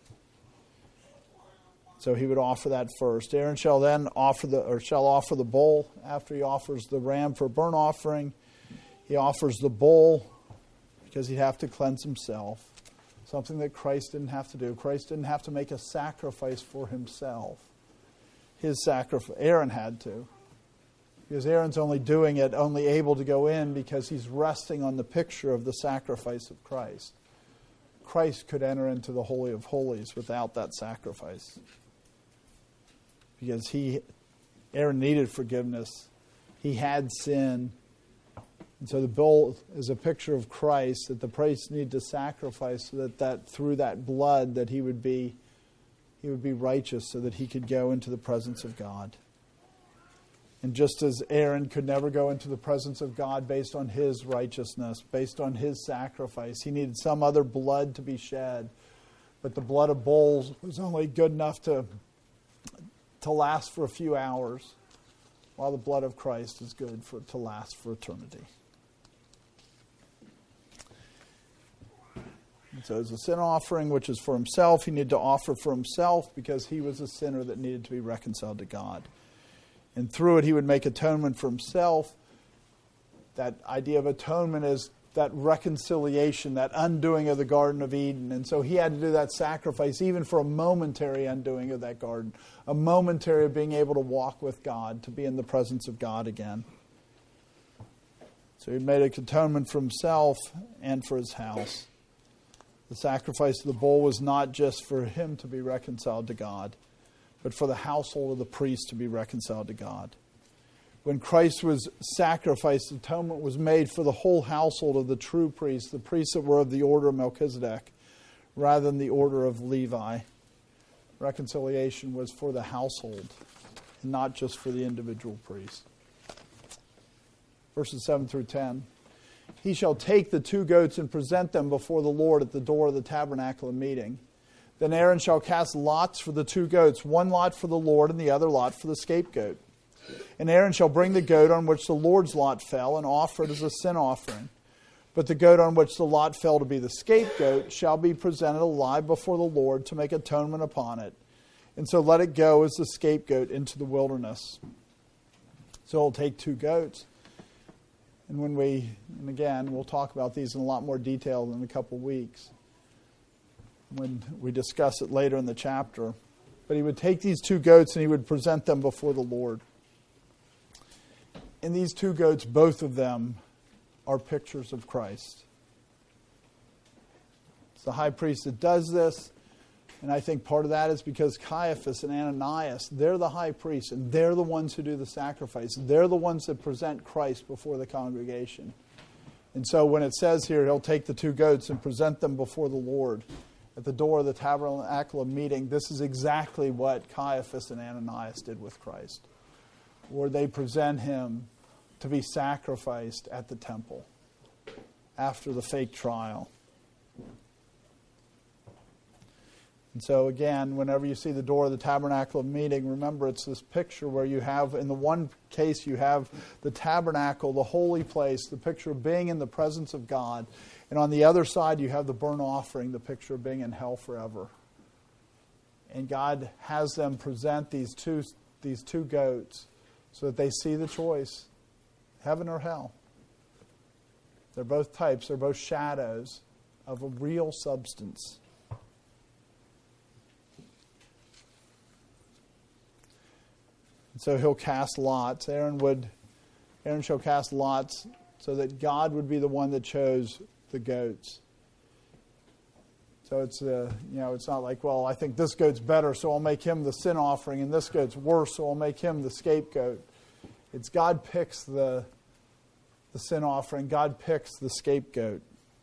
So he would offer that first. Aaron shall then offer the, or shall offer the bull after he offers the ram for burnt offering. He offers the bull because he'd have to cleanse himself. Something that Christ didn't have to do. Christ didn't have to make a sacrifice for himself. His sacrifice, Aaron had to. Because Aaron's only doing it, only able to go in because he's resting on the picture of the sacrifice of Christ. Christ could enter into the Holy of Holies without that sacrifice. Because he, Aaron needed forgiveness. He had sin. And so the bull is a picture of Christ that the priest needed to sacrifice so that, that through that blood that he would be he would be righteous so that he could go into the presence of God. And just as Aaron could never go into the presence of God based on his righteousness, based on his sacrifice, he needed some other blood to be shed. But the blood of bulls was only good enough to, to last for a few hours, while the blood of Christ is good for to last for eternity. And so as a sin offering, which is for himself, he needed to offer for himself because he was a sinner that needed to be reconciled to God. And through it, he would make atonement for himself. That idea of atonement is that reconciliation, that undoing of the Garden of Eden. And so he had to do that sacrifice even for a momentary undoing of that garden. A momentary of being able to walk with God, to be in the presence of God again. So he made an atonement for himself and for his house. The sacrifice of the bull was not just for him to be reconciled to God, but for the household of the priest to be reconciled to God. When Christ was sacrificed, atonement was made for the whole household of the true priests, the priests that were of the order of Melchizedek, rather than the order of Levi. Reconciliation was for the household, and not just for the individual priest. Verses seven through ten. He shall take the two goats and present them before the Lord at the door of the tabernacle of meeting. Then Aaron shall cast lots for the two goats, one lot for the Lord and the other lot for the scapegoat. And Aaron shall bring the goat on which the Lord's lot fell and offer it as a sin offering. But the goat on which the lot fell to be the scapegoat shall be presented alive before the Lord to make atonement upon it. And so let it go as the scapegoat into the wilderness. So he'll take two goats. And when we, and again, we'll talk about these in a lot more detail in a couple weeks. when we discuss it later in the chapter. But he would take these two goats and he would present them before the Lord. And these two goats, both of them, are pictures of Christ. It's the high priest that does this. And I think part of that is because Caiaphas and Ananias, they're the high priests, and they're the ones who do the sacrifice. They're the ones that present Christ before the congregation. And so when it says here, he'll take the two goats and present them before the Lord at the door of the tabernacle of meeting, this is exactly what Caiaphas and Ananias did with Christ, where they present him to be sacrificed at the temple after the fake trial. And so again, whenever you see the door of the tabernacle of meeting, remember it's this picture where you have, in the one case you have the tabernacle, the holy place, the picture of being in the presence of God. And on the other side you have the burnt offering, the picture of being in hell forever. And God has them present these two, these two goats so that they see the choice, heaven or hell. They're both types, they're both shadows of a real substance. So he'll cast lots. Aaron would, Aaron shall cast lots so that God would be the one that chose the goats. So it's uh, you know it's not like, well, I think this goat's better, so I'll make him the sin offering, and this goat's worse, so I'll make him the scapegoat. It's God picks the the sin offering. God picks the scapegoat.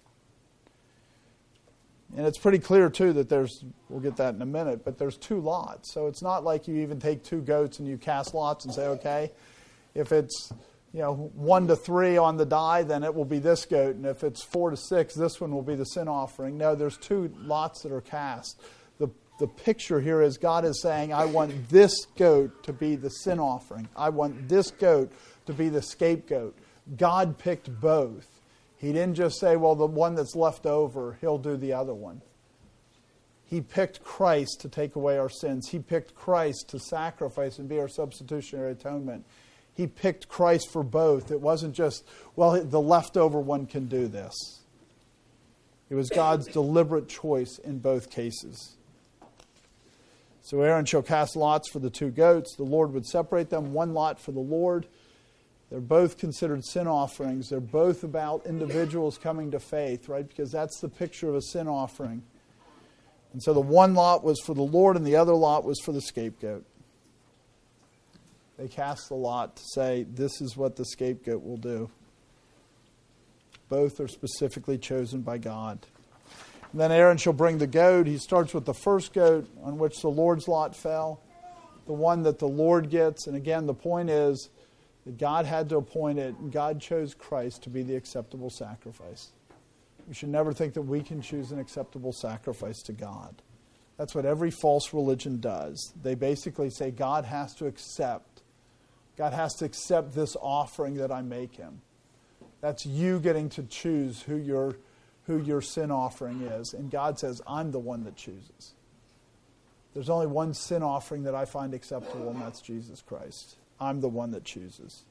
And it's pretty clear, too, that there's, we'll get that in a minute, but there's two lots. So it's not like you even take two goats and you cast lots and say, okay, if it's, you know, one to three on the die, then it will be this goat. And if it's four to six, this one will be the sin offering. No, there's two lots that are cast. The, the picture here is God is saying, I want this goat to be the sin offering. I want this goat to be the scapegoat. God picked both. He didn't just say, well, the one that's left over, he'll do the other one. He picked Christ to take away our sins. He picked Christ to sacrifice and be our substitutionary atonement. He picked Christ for both. It wasn't just, well, the leftover one can do this. It was God's deliberate choice in both cases. So Aaron shall cast lots for the two goats. The Lord would separate them, one lot for the Lord. They're both considered sin offerings. They're both about individuals coming to faith, right? Because that's the picture of a sin offering. And so the one lot was for the Lord and the other lot was for the scapegoat. They cast the lot to say, this is what the scapegoat will do. Both are specifically chosen by God. And then Aaron shall bring the goat. He starts with the first goat on which the Lord's lot fell, the one that the Lord gets. And again, the point is, that God had to appoint it, and God chose Christ to be the acceptable sacrifice. We should never think that we can choose an acceptable sacrifice to God. That's what every false religion does. They basically say God has to accept. God has to accept this offering that I make him. That's you getting to choose who your, who your sin offering is. And God says, I'm the one that chooses. There's only one sin offering that I find acceptable, and that's Jesus Christ. I'm the one that chooses.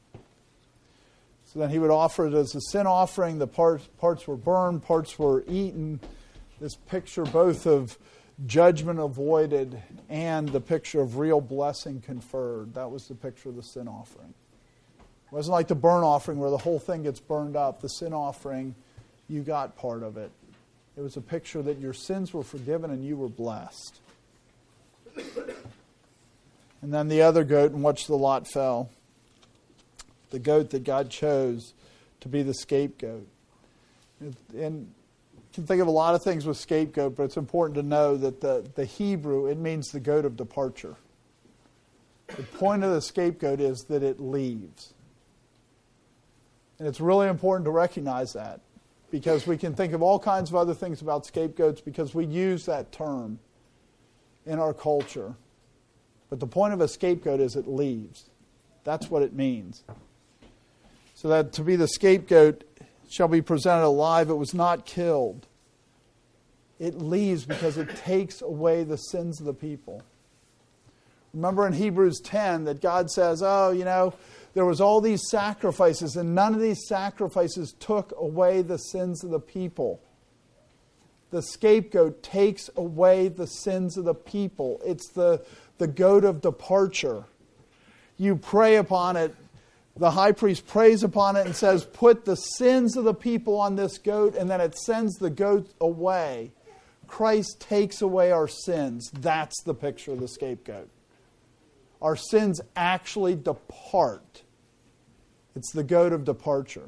So then he would offer it as a sin offering. The parts, parts were burned, parts were eaten. This picture both of judgment avoided and the picture of real blessing conferred. That was the picture of the sin offering. It wasn't like the burnt offering where the whole thing gets burned up. The sin offering, you got part of it. It was a picture that your sins were forgiven and you were blessed. And then the other goat in which the lot fell, the goat that God chose to be the scapegoat. And you can think of a lot of things with scapegoat, but it's important to know that the, the Hebrew, it means the goat of departure. The point of the scapegoat is that it leaves. And it's really important to recognize that, because we can think of all kinds of other things about scapegoats because we use that term in our culture. But the point of a scapegoat is it leaves. That's what it means. So that to be the scapegoat shall be presented alive. It was not killed. It leaves because it takes away the sins of the people. Remember in Hebrews ten that God says, oh, you know, there was all these sacrifices and none of these sacrifices took away the sins of the people. The scapegoat takes away the sins of the people. It's the, the goat of departure. You pray upon it. The high priest prays upon it and says, put the sins of the people on this goat, and then it sends the goat away. Christ takes away our sins. That's the picture of the scapegoat. Our sins actually depart. It's the goat of departure.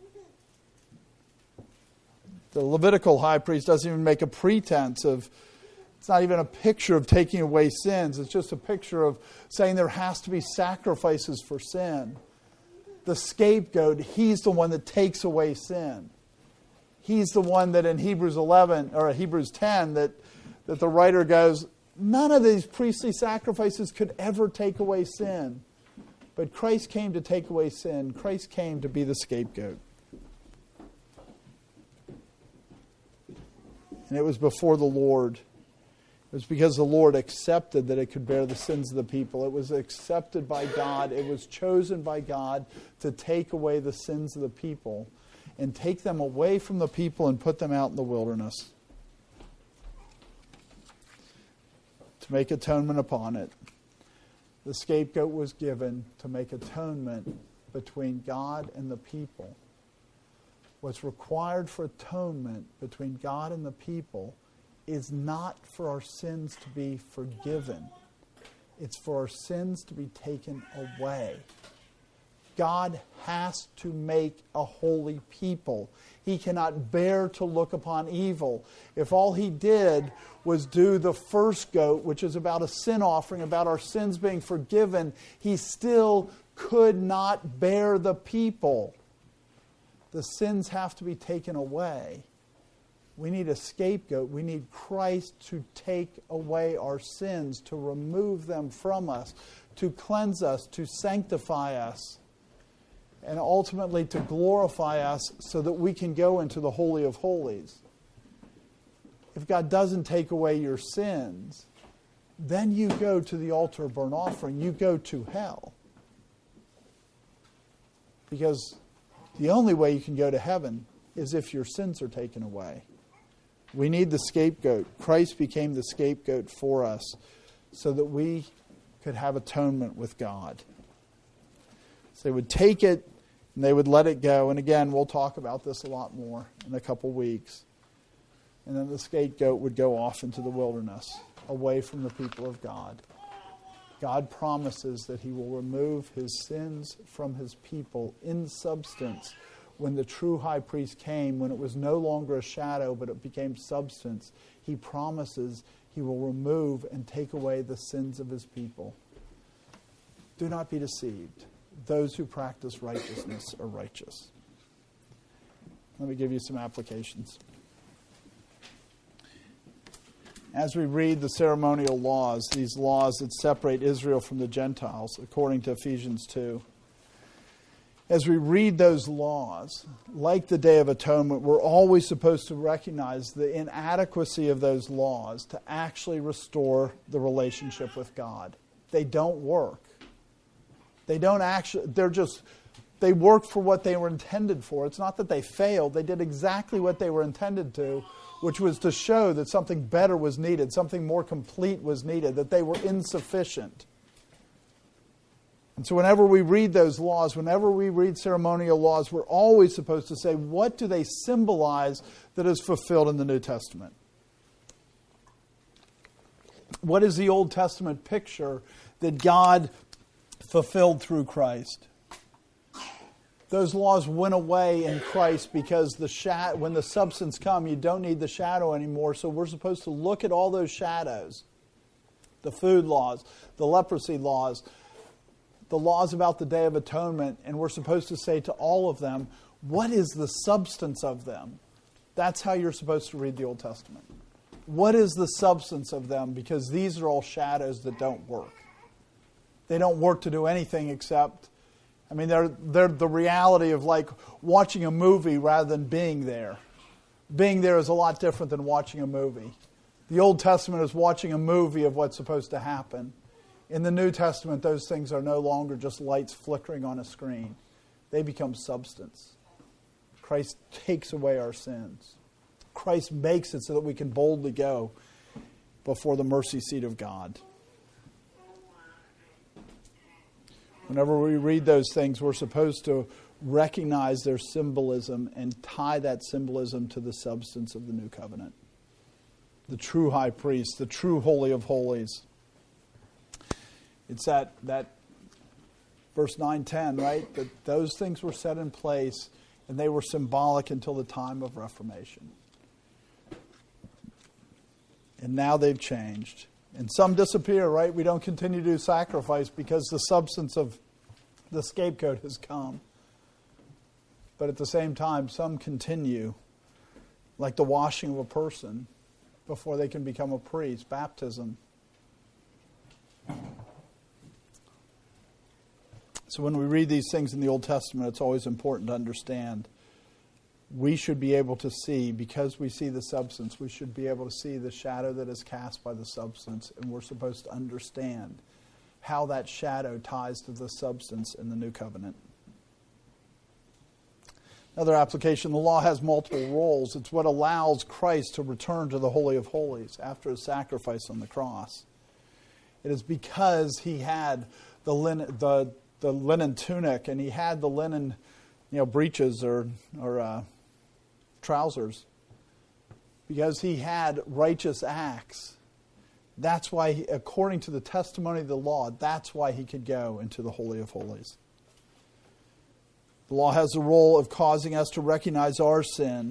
The Levitical high priest doesn't even make a pretense of, it's not even a picture of taking away sins. It's just a picture of saying there has to be sacrifices for sin. The scapegoat, he's the one that takes away sin. He's the one that in Hebrews eleven, or Hebrews ten, that, that the writer goes, none of these priestly sacrifices could ever take away sin. But Christ came to take away sin. Christ came to be the scapegoat. And it was before the Lord. It was because the Lord accepted that it could bear the sins of the people. It was accepted by God. It was chosen by God to take away the sins of the people and take them away from the people and put them out in the wilderness to make atonement upon it. The scapegoat was given to make atonement between God and the people. What's required for atonement between God and the people is not for our sins to be forgiven. It's for our sins to be taken away. God has to make a holy people. He cannot bear to look upon evil. If all he did was do the first goat, which is about a sin offering, about our sins being forgiven, he still could not bear the people. The sins have to be taken away. We need a scapegoat. We need Christ to take away our sins, to remove them from us, to cleanse us, to sanctify us, and ultimately to glorify us so that we can go into the Holy of Holies. If God doesn't take away your sins, then you go to the altar of burnt offering. You go to hell. Because the only way you can go to heaven is if your sins are taken away. We need the scapegoat. Christ became the scapegoat for us so that we could have atonement with God. So they would take it and they would let it go. And again, we'll talk about this a lot more in a couple weeks. And then the scapegoat would go off into the wilderness, away from the people of God. God promises that he will remove his sins from his people in substance. When the true high priest came, when it was no longer a shadow, but it became substance, he promises he will remove and take away the sins of his people. Do not be deceived. Those who practice righteousness are righteous. Let me give you some applications. As we read the ceremonial laws, these laws that separate Israel from the Gentiles, according to Ephesians two, as we read those laws, like the Day of Atonement, we're always supposed to recognize the inadequacy of those laws to actually restore the relationship with God. They don't work. They don't actually, they're just, they work for what they were intended for. It's not that they failed. They did exactly what they were intended to, which was to show that something better was needed, something more complete was needed, that they were insufficient. And so whenever we read those laws, whenever we read ceremonial laws, we're always supposed to say, what do they symbolize that is fulfilled in the New Testament? What is the Old Testament picture that God fulfilled through Christ? Those laws went away in Christ because the sha- when the substance comes, you don't need the shadow anymore. So we're supposed to look at all those shadows. The food laws, the leprosy laws, the laws about the Day of Atonement, and we're supposed to say to all of them, what is the substance of them? That's how you're supposed to read the Old Testament. What is the substance of them? Because these are all shadows that don't work. They don't work to do anything except, I mean, they're, they're the reality of like watching a movie rather than being there. Being there is a lot different than watching a movie. The Old Testament is watching a movie of what's supposed to happen. In the New Testament, those things are no longer just lights flickering on a screen. They become substance. Christ takes away our sins. Christ makes it so that we can boldly go before the mercy seat of God. Whenever we read those things, we're supposed to recognize their symbolism and tie that symbolism to the substance of the new covenant. The true high priest, the true holy of holies. It's that, that verse nine ten, right? That those things were set in place and they were symbolic until the time of Reformation. And now they've changed. And some disappear, right? We don't continue to do sacrifice because the substance of the scapegoat has come. But at the same time, some continue, like the washing of a person before they can become a priest, baptism. So when we read these things in the Old Testament, it's always important to understand we should be able to see, because we see the substance, we should be able to see the shadow that is cast by the substance, and we're supposed to understand how that shadow ties to the substance in the new covenant. Another application, the law has multiple roles. It's what allows Christ to return to the Holy of Holies after his sacrifice on the cross. It is because he had the linen, the, the linen tunic, and he had the linen, you know, breeches or or uh, trousers, because he had righteous acts. That's why, he, according to the testimony of the law, that's why he could go into the Holy of Holies. The law has the role of causing us to recognize our sin.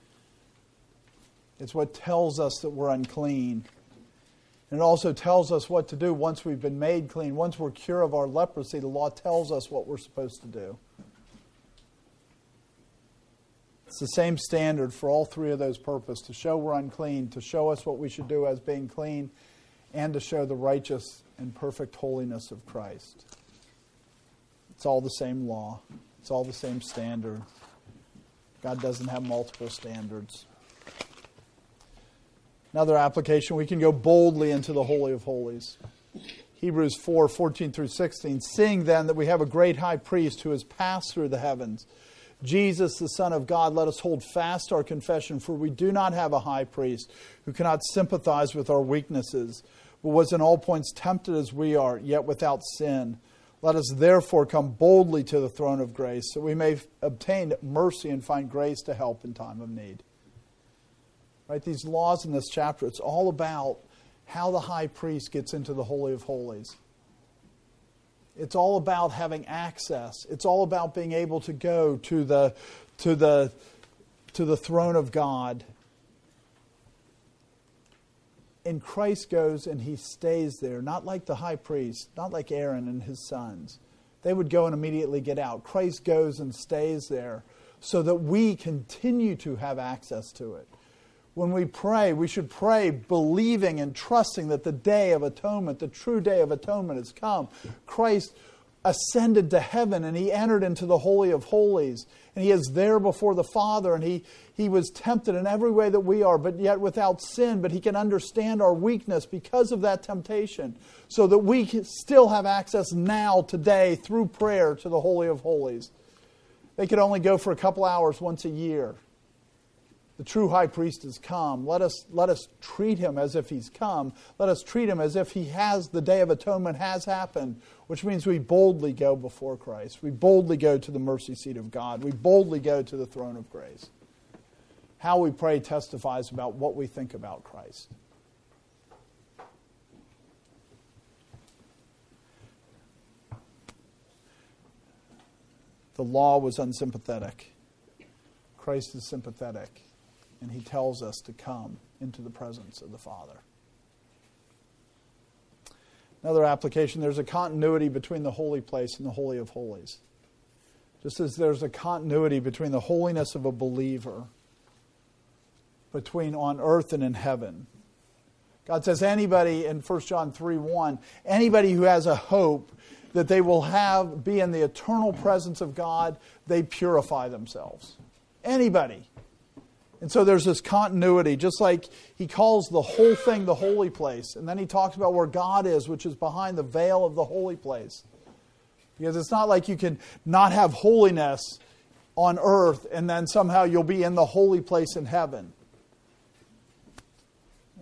It's what tells us that we're unclean. And it also tells us what to do once we've been made clean. Once we're cured of our leprosy, the law tells us what we're supposed to do. It's the same standard for all three of those purposes: to show we're unclean, to show us what we should do as being clean, and to show the righteous and perfect holiness of Christ. It's all the same law. It's all the same standard. God doesn't have multiple standards. Another application, we can go boldly into the Holy of Holies. Hebrews four, fourteen through sixteen. Seeing then that we have a great high priest who has passed through the heavens, Jesus, the Son of God, let us hold fast our confession, for we do not have a high priest who cannot sympathize with our weaknesses, but was in all points tempted as we are, yet without sin. Let us therefore come boldly to the throne of grace, so we may obtain mercy and find grace to help in time of need. Right? These laws in this chapter, it's all about how the high priest gets into the Holy of Holies. It's all about having access. It's all about being able to go to the to the to the throne of God. And Christ goes and he stays there, not like the high priest, not like Aaron and his sons. They would go and immediately get out. Christ goes and stays there so that we continue to have access to it. When we pray, we should pray believing and trusting that the day of atonement, the true day of atonement has come. Christ ascended to heaven and he entered into the Holy of Holies. And he is there before the Father, and he, he was tempted in every way that we are, but yet without sin. But he can understand our weakness because of that temptation, so that we can still have access now, today, through prayer to the Holy of Holies. They could only go for a couple hours once a year. The true high priest has come. Let us, let us treat him as if he's come. Let us treat him as if he has, the day of atonement has happened, which means we boldly go before Christ. We boldly go to the mercy seat of God. We boldly go to the throne of grace. How we pray testifies about what we think about Christ. The law was unsympathetic. Christ is sympathetic. And he tells us to come into the presence of the Father. Another application, there's a continuity between the holy place and the Holy of Holies. Just as there's a continuity between the holiness of a believer, between on earth and in heaven. God says anybody, in First John three one, anybody who has a hope that they will have be in the eternal presence of God, they purify themselves. Anybody. And so there's this continuity, just like he calls the whole thing the holy place. And then he talks about where God is, which is behind the veil of the holy place. Because it's not like you can not have holiness on earth and then somehow you'll be in the holy place in heaven.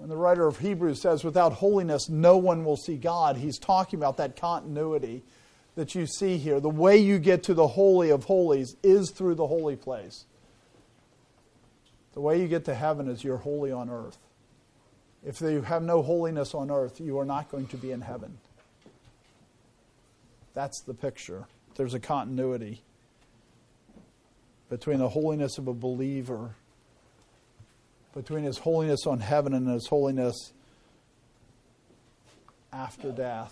And the writer of Hebrews says, without holiness, no one will see God. He's talking about that continuity that you see here. The way you get to the Holy of Holies is through the holy place. The way you get to heaven is you're holy on earth. If you have no holiness on earth, you are not going to be in heaven. That's the picture. There's a continuity between the holiness of a believer, between his holiness on heaven and his holiness after death.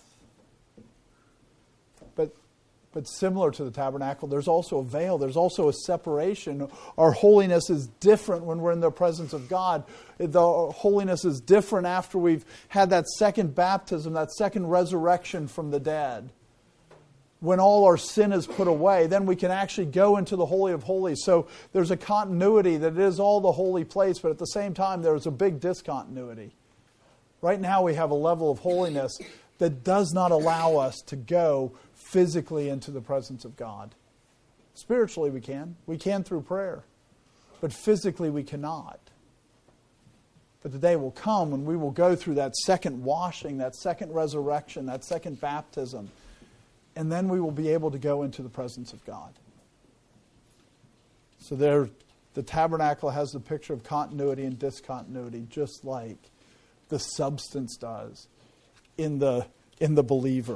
But but similar to the tabernacle, there's also a veil. There's also a separation. Our holiness is different when we're in the presence of God. The holiness is different after we've had that second baptism, that second resurrection from the dead. When all our sin is put away, then we can actually go into the Holy of Holies. So there's a continuity that it is all the holy place, but at the same time there's a big discontinuity. Right now we have a level of holiness that does not allow us to go physically into the presence of God. Spiritually we can. We can through prayer. But physically we cannot. But the day will come when we will go through that second washing, that second resurrection, that second baptism. And then we will be able to go into the presence of God. So there, the tabernacle has the picture of continuity and discontinuity, just like the substance does in the, in the believer.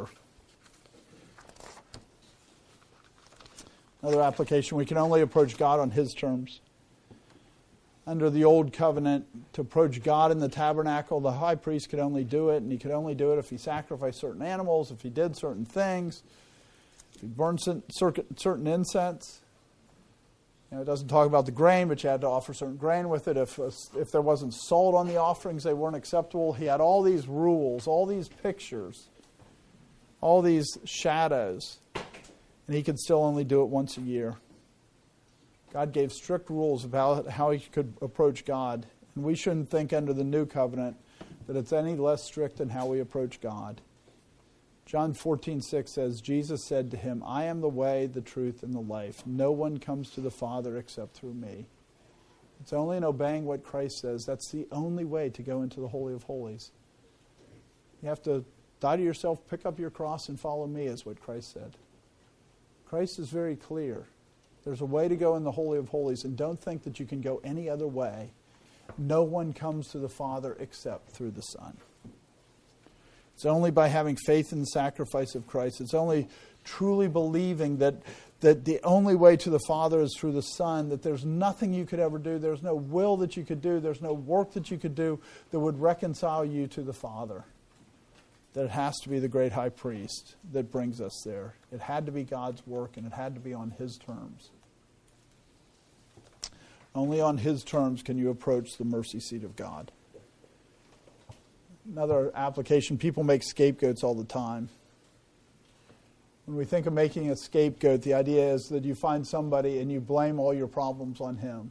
Another application, we can only approach God on His terms. Under the old covenant, to approach God in the tabernacle, the high priest could only do it, and he could only do it if he sacrificed certain animals, if he did certain things, if he burned certain incense. You know, it doesn't talk about the grain, but you had to offer certain grain with it. If, if there wasn't salt on the offerings, they weren't acceptable. He had all these rules, all these pictures, all these shadows, and he could still only do it once a year. God gave strict rules about how he could approach God. And we shouldn't think under the new covenant that it's any less strict in how we approach God. John fourteen six says, Jesus said to him, I am the way, the truth, and the life. No one comes to the Father except through me. It's only in obeying what Christ says. That's the only way to go into the Holy of Holies. You have to die to yourself, pick up your cross, and follow me, is what Christ said. Christ is very clear. There's a way to go in the Holy of Holies, and don't think that you can go any other way. No one comes to the Father except through the Son. It's only by having faith in the sacrifice of Christ. It's only truly believing that, that the only way to the Father is through the Son, that there's nothing you could ever do, there's no will that you could do, there's no work that you could do that would reconcile you to the Father. That it has to be the great high priest that brings us there. It had to be God's work, and it had to be on His terms. Only on His terms can you approach the mercy seat of God. Another application, people make scapegoats all the time. When we think of making a scapegoat, the idea is that you find somebody and you blame all your problems on him.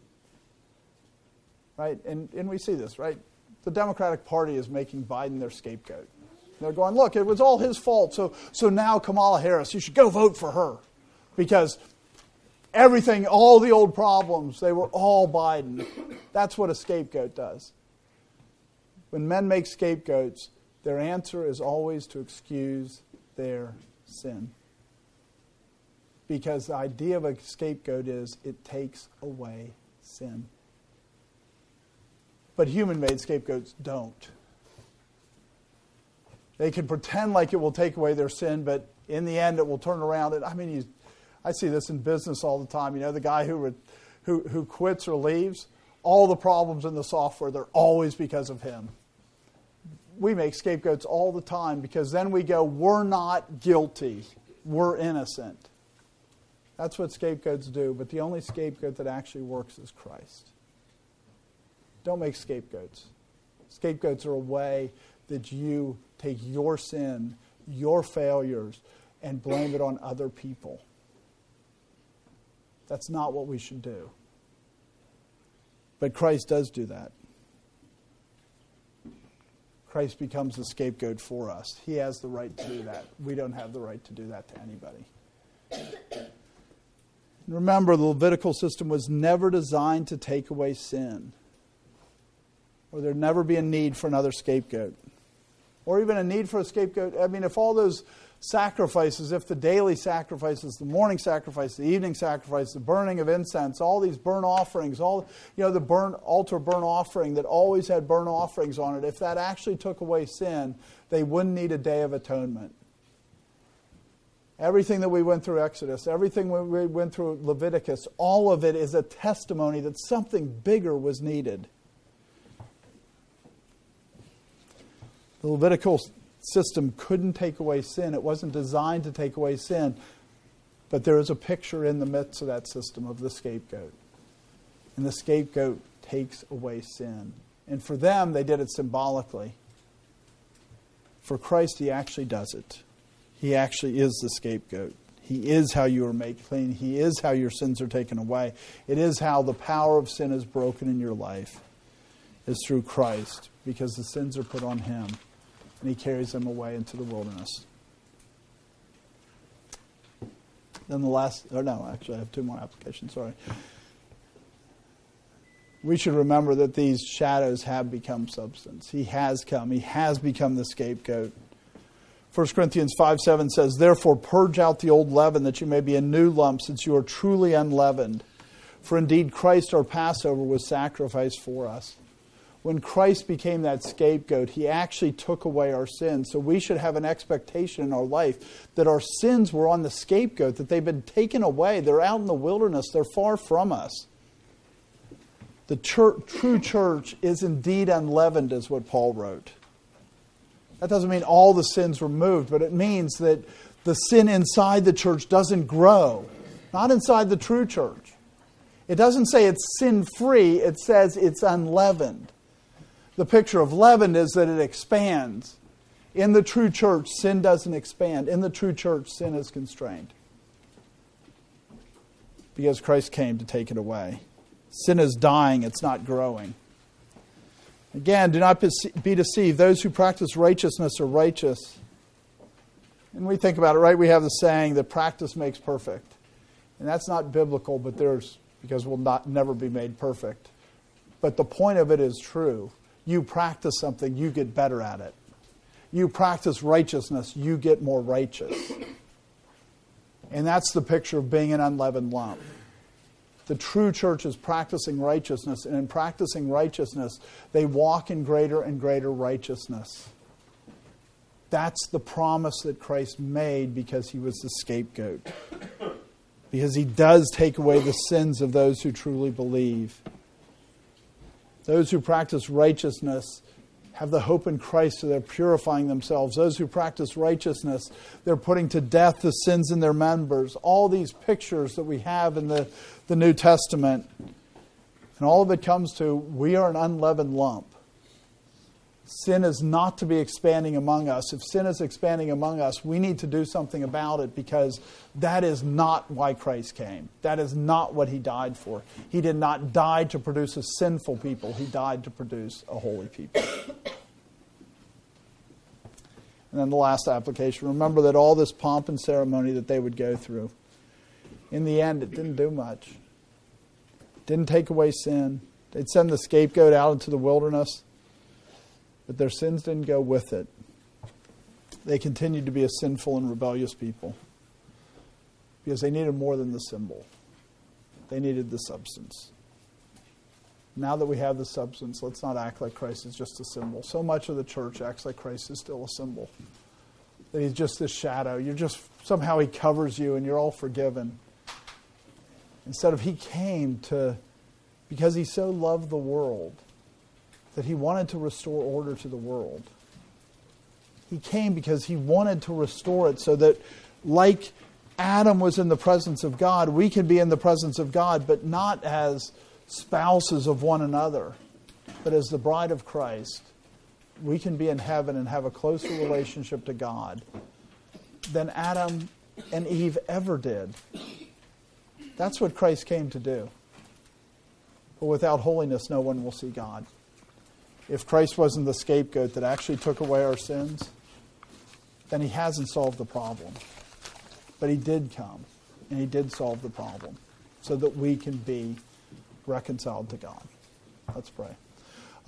Right? And, and we see this, right? The Democratic Party is making Biden their scapegoat. They're going, look, it was all his fault, so, so now Kamala Harris, you should go vote for her. Because everything, all the old problems, they were all Biden. That's what a scapegoat does. When men make scapegoats, their answer is always to excuse their sin. Because the idea of a scapegoat is it takes away sin. But human-made scapegoats don't. They can pretend like it will take away their sin, but in the end it will turn around. And I mean, you, I see this in business all the time. You know, the guy who, who, who quits or leaves, all the problems in the software, they're always because of him. We make scapegoats all the time because then we go, we're not guilty. We're innocent. That's what scapegoats do, but the only scapegoat that actually works is Christ. Don't make scapegoats. Scapegoats are a way that you take your sin, your failures, and blame it on other people. That's not what we should do. But Christ does do that. Christ becomes the scapegoat for us. He has the right to do that. We don't have the right to do that to anybody. Remember, the Levitical system was never designed to take away sin. or there'd never be a need for another scapegoat. Or even a need for a scapegoat. I mean, if all those sacrifices, if the daily sacrifices, the morning sacrifice, the evening sacrifice, the burning of incense, all these burnt offerings, all, you know, the burnt altar burnt offering that always had burnt offerings on it, if that actually took away sin, they wouldn't need a day of atonement. Everything that we went through Exodus, everything we went through Leviticus, all of it is a testimony that something bigger was needed. The Levitical system couldn't take away sin. It wasn't designed to take away sin. But there is a picture in the midst of that system of the scapegoat. And the scapegoat takes away sin. And for them, they did it symbolically. For Christ, He actually does it. He actually is the scapegoat. He is how you are made clean. He is how your sins are taken away. It is how the power of sin is broken in your life. Is through Christ, because the sins are put on Him. And He carries them away into the wilderness. Then the last, or no, actually I have two more applications, sorry. We should remember that these shadows have become substance. He has come. He has become the scapegoat. First Corinthians five seven says, "Therefore purge out the old leaven, that you may be a new lump, since you are truly unleavened. For indeed Christ our Passover was sacrificed for us." When Christ became that scapegoat, He actually took away our sins. So we should have an expectation in our life that our sins were on the scapegoat, that they've been taken away. They're out in the wilderness. They're far from us. The church, true church is indeed unleavened, is what Paul wrote. That doesn't mean all the sins were removed, but it means that the sin inside the church doesn't grow. Not inside the true church. It doesn't say it's sin-free. It says it's unleavened. The picture of leaven is that it expands. In the true church, sin doesn't expand. In the true church, sin is constrained. Because Christ came to take it away. Sin is dying, it's not growing. Again, do not be deceived. Those who practice righteousness are righteous. And we think about it, right? We have the saying that practice makes perfect. And that's not biblical, but there's, because we'll not never be made perfect. But the point of it is true. You practice something, you get better at it. You practice righteousness, you get more righteous. And that's the picture of being an unleavened lump. The true church is practicing righteousness, and in practicing righteousness, they walk in greater and greater righteousness. That's the promise that Christ made because He was the scapegoat. Because He does take away the sins of those who truly believe. Those who practice righteousness have the hope in Christ, so they're purifying themselves. Those who practice righteousness, they're putting to death the sins in their members. All these pictures that we have in the, the New Testament. And all of it comes to, we are an unleavened lump. Sin is not to be expanding among us. If sin is expanding among us, we need to do something about it, because that is not why Christ came. That is not what He died for. He did not die to produce a sinful people. He died to produce a holy people. And then the last application. Remember that all this pomp and ceremony that they would go through, in the end, it didn't do much. It didn't take away sin. They'd send the scapegoat out into the wilderness. But their sins didn't go with it. They continued to be a sinful and rebellious people. Because they needed more than the symbol. They needed the substance. Now that we have the substance, let's not act like Christ is just a symbol. So much of the church acts like Christ is still a symbol. That He's just this shadow. You're just, somehow He covers you and you're all forgiven. Instead of He came to, because He so loved the world, that He wanted to restore order to the world. He came because He wanted to restore it so that, like Adam was in the presence of God, we can be in the presence of God, but not as spouses of one another, but as the bride of Christ. We can be in heaven and have a closer relationship to God than Adam and Eve ever did. That's what Christ came to do. But without holiness, no one will see God. If Christ wasn't the scapegoat that actually took away our sins, then He hasn't solved the problem. But He did come, and He did solve the problem, so that we can be reconciled to God. Let's pray.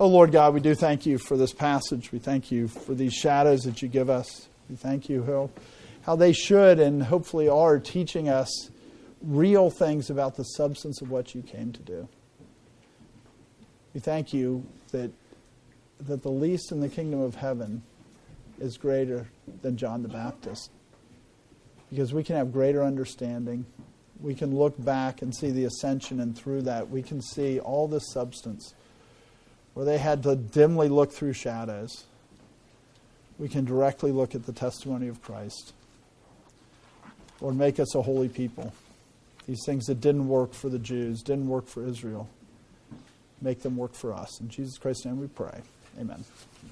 Oh, Lord God, we do thank you for this passage. We thank you for these shadows that you give us. We thank you how, how they should and hopefully are teaching us real things about the substance of what you came to do. We thank you that, that the least in the kingdom of heaven is greater than John the Baptist, because we can have greater understanding. We can look back and see the ascension, and through that we can see all this substance. Where they had to dimly look through shadows, we can directly look at the testimony of Christ. Lord, make us a holy people. These things that didn't work for the Jews, didn't work for Israel, make them work for us. In Jesus Christ's name we pray. Amen.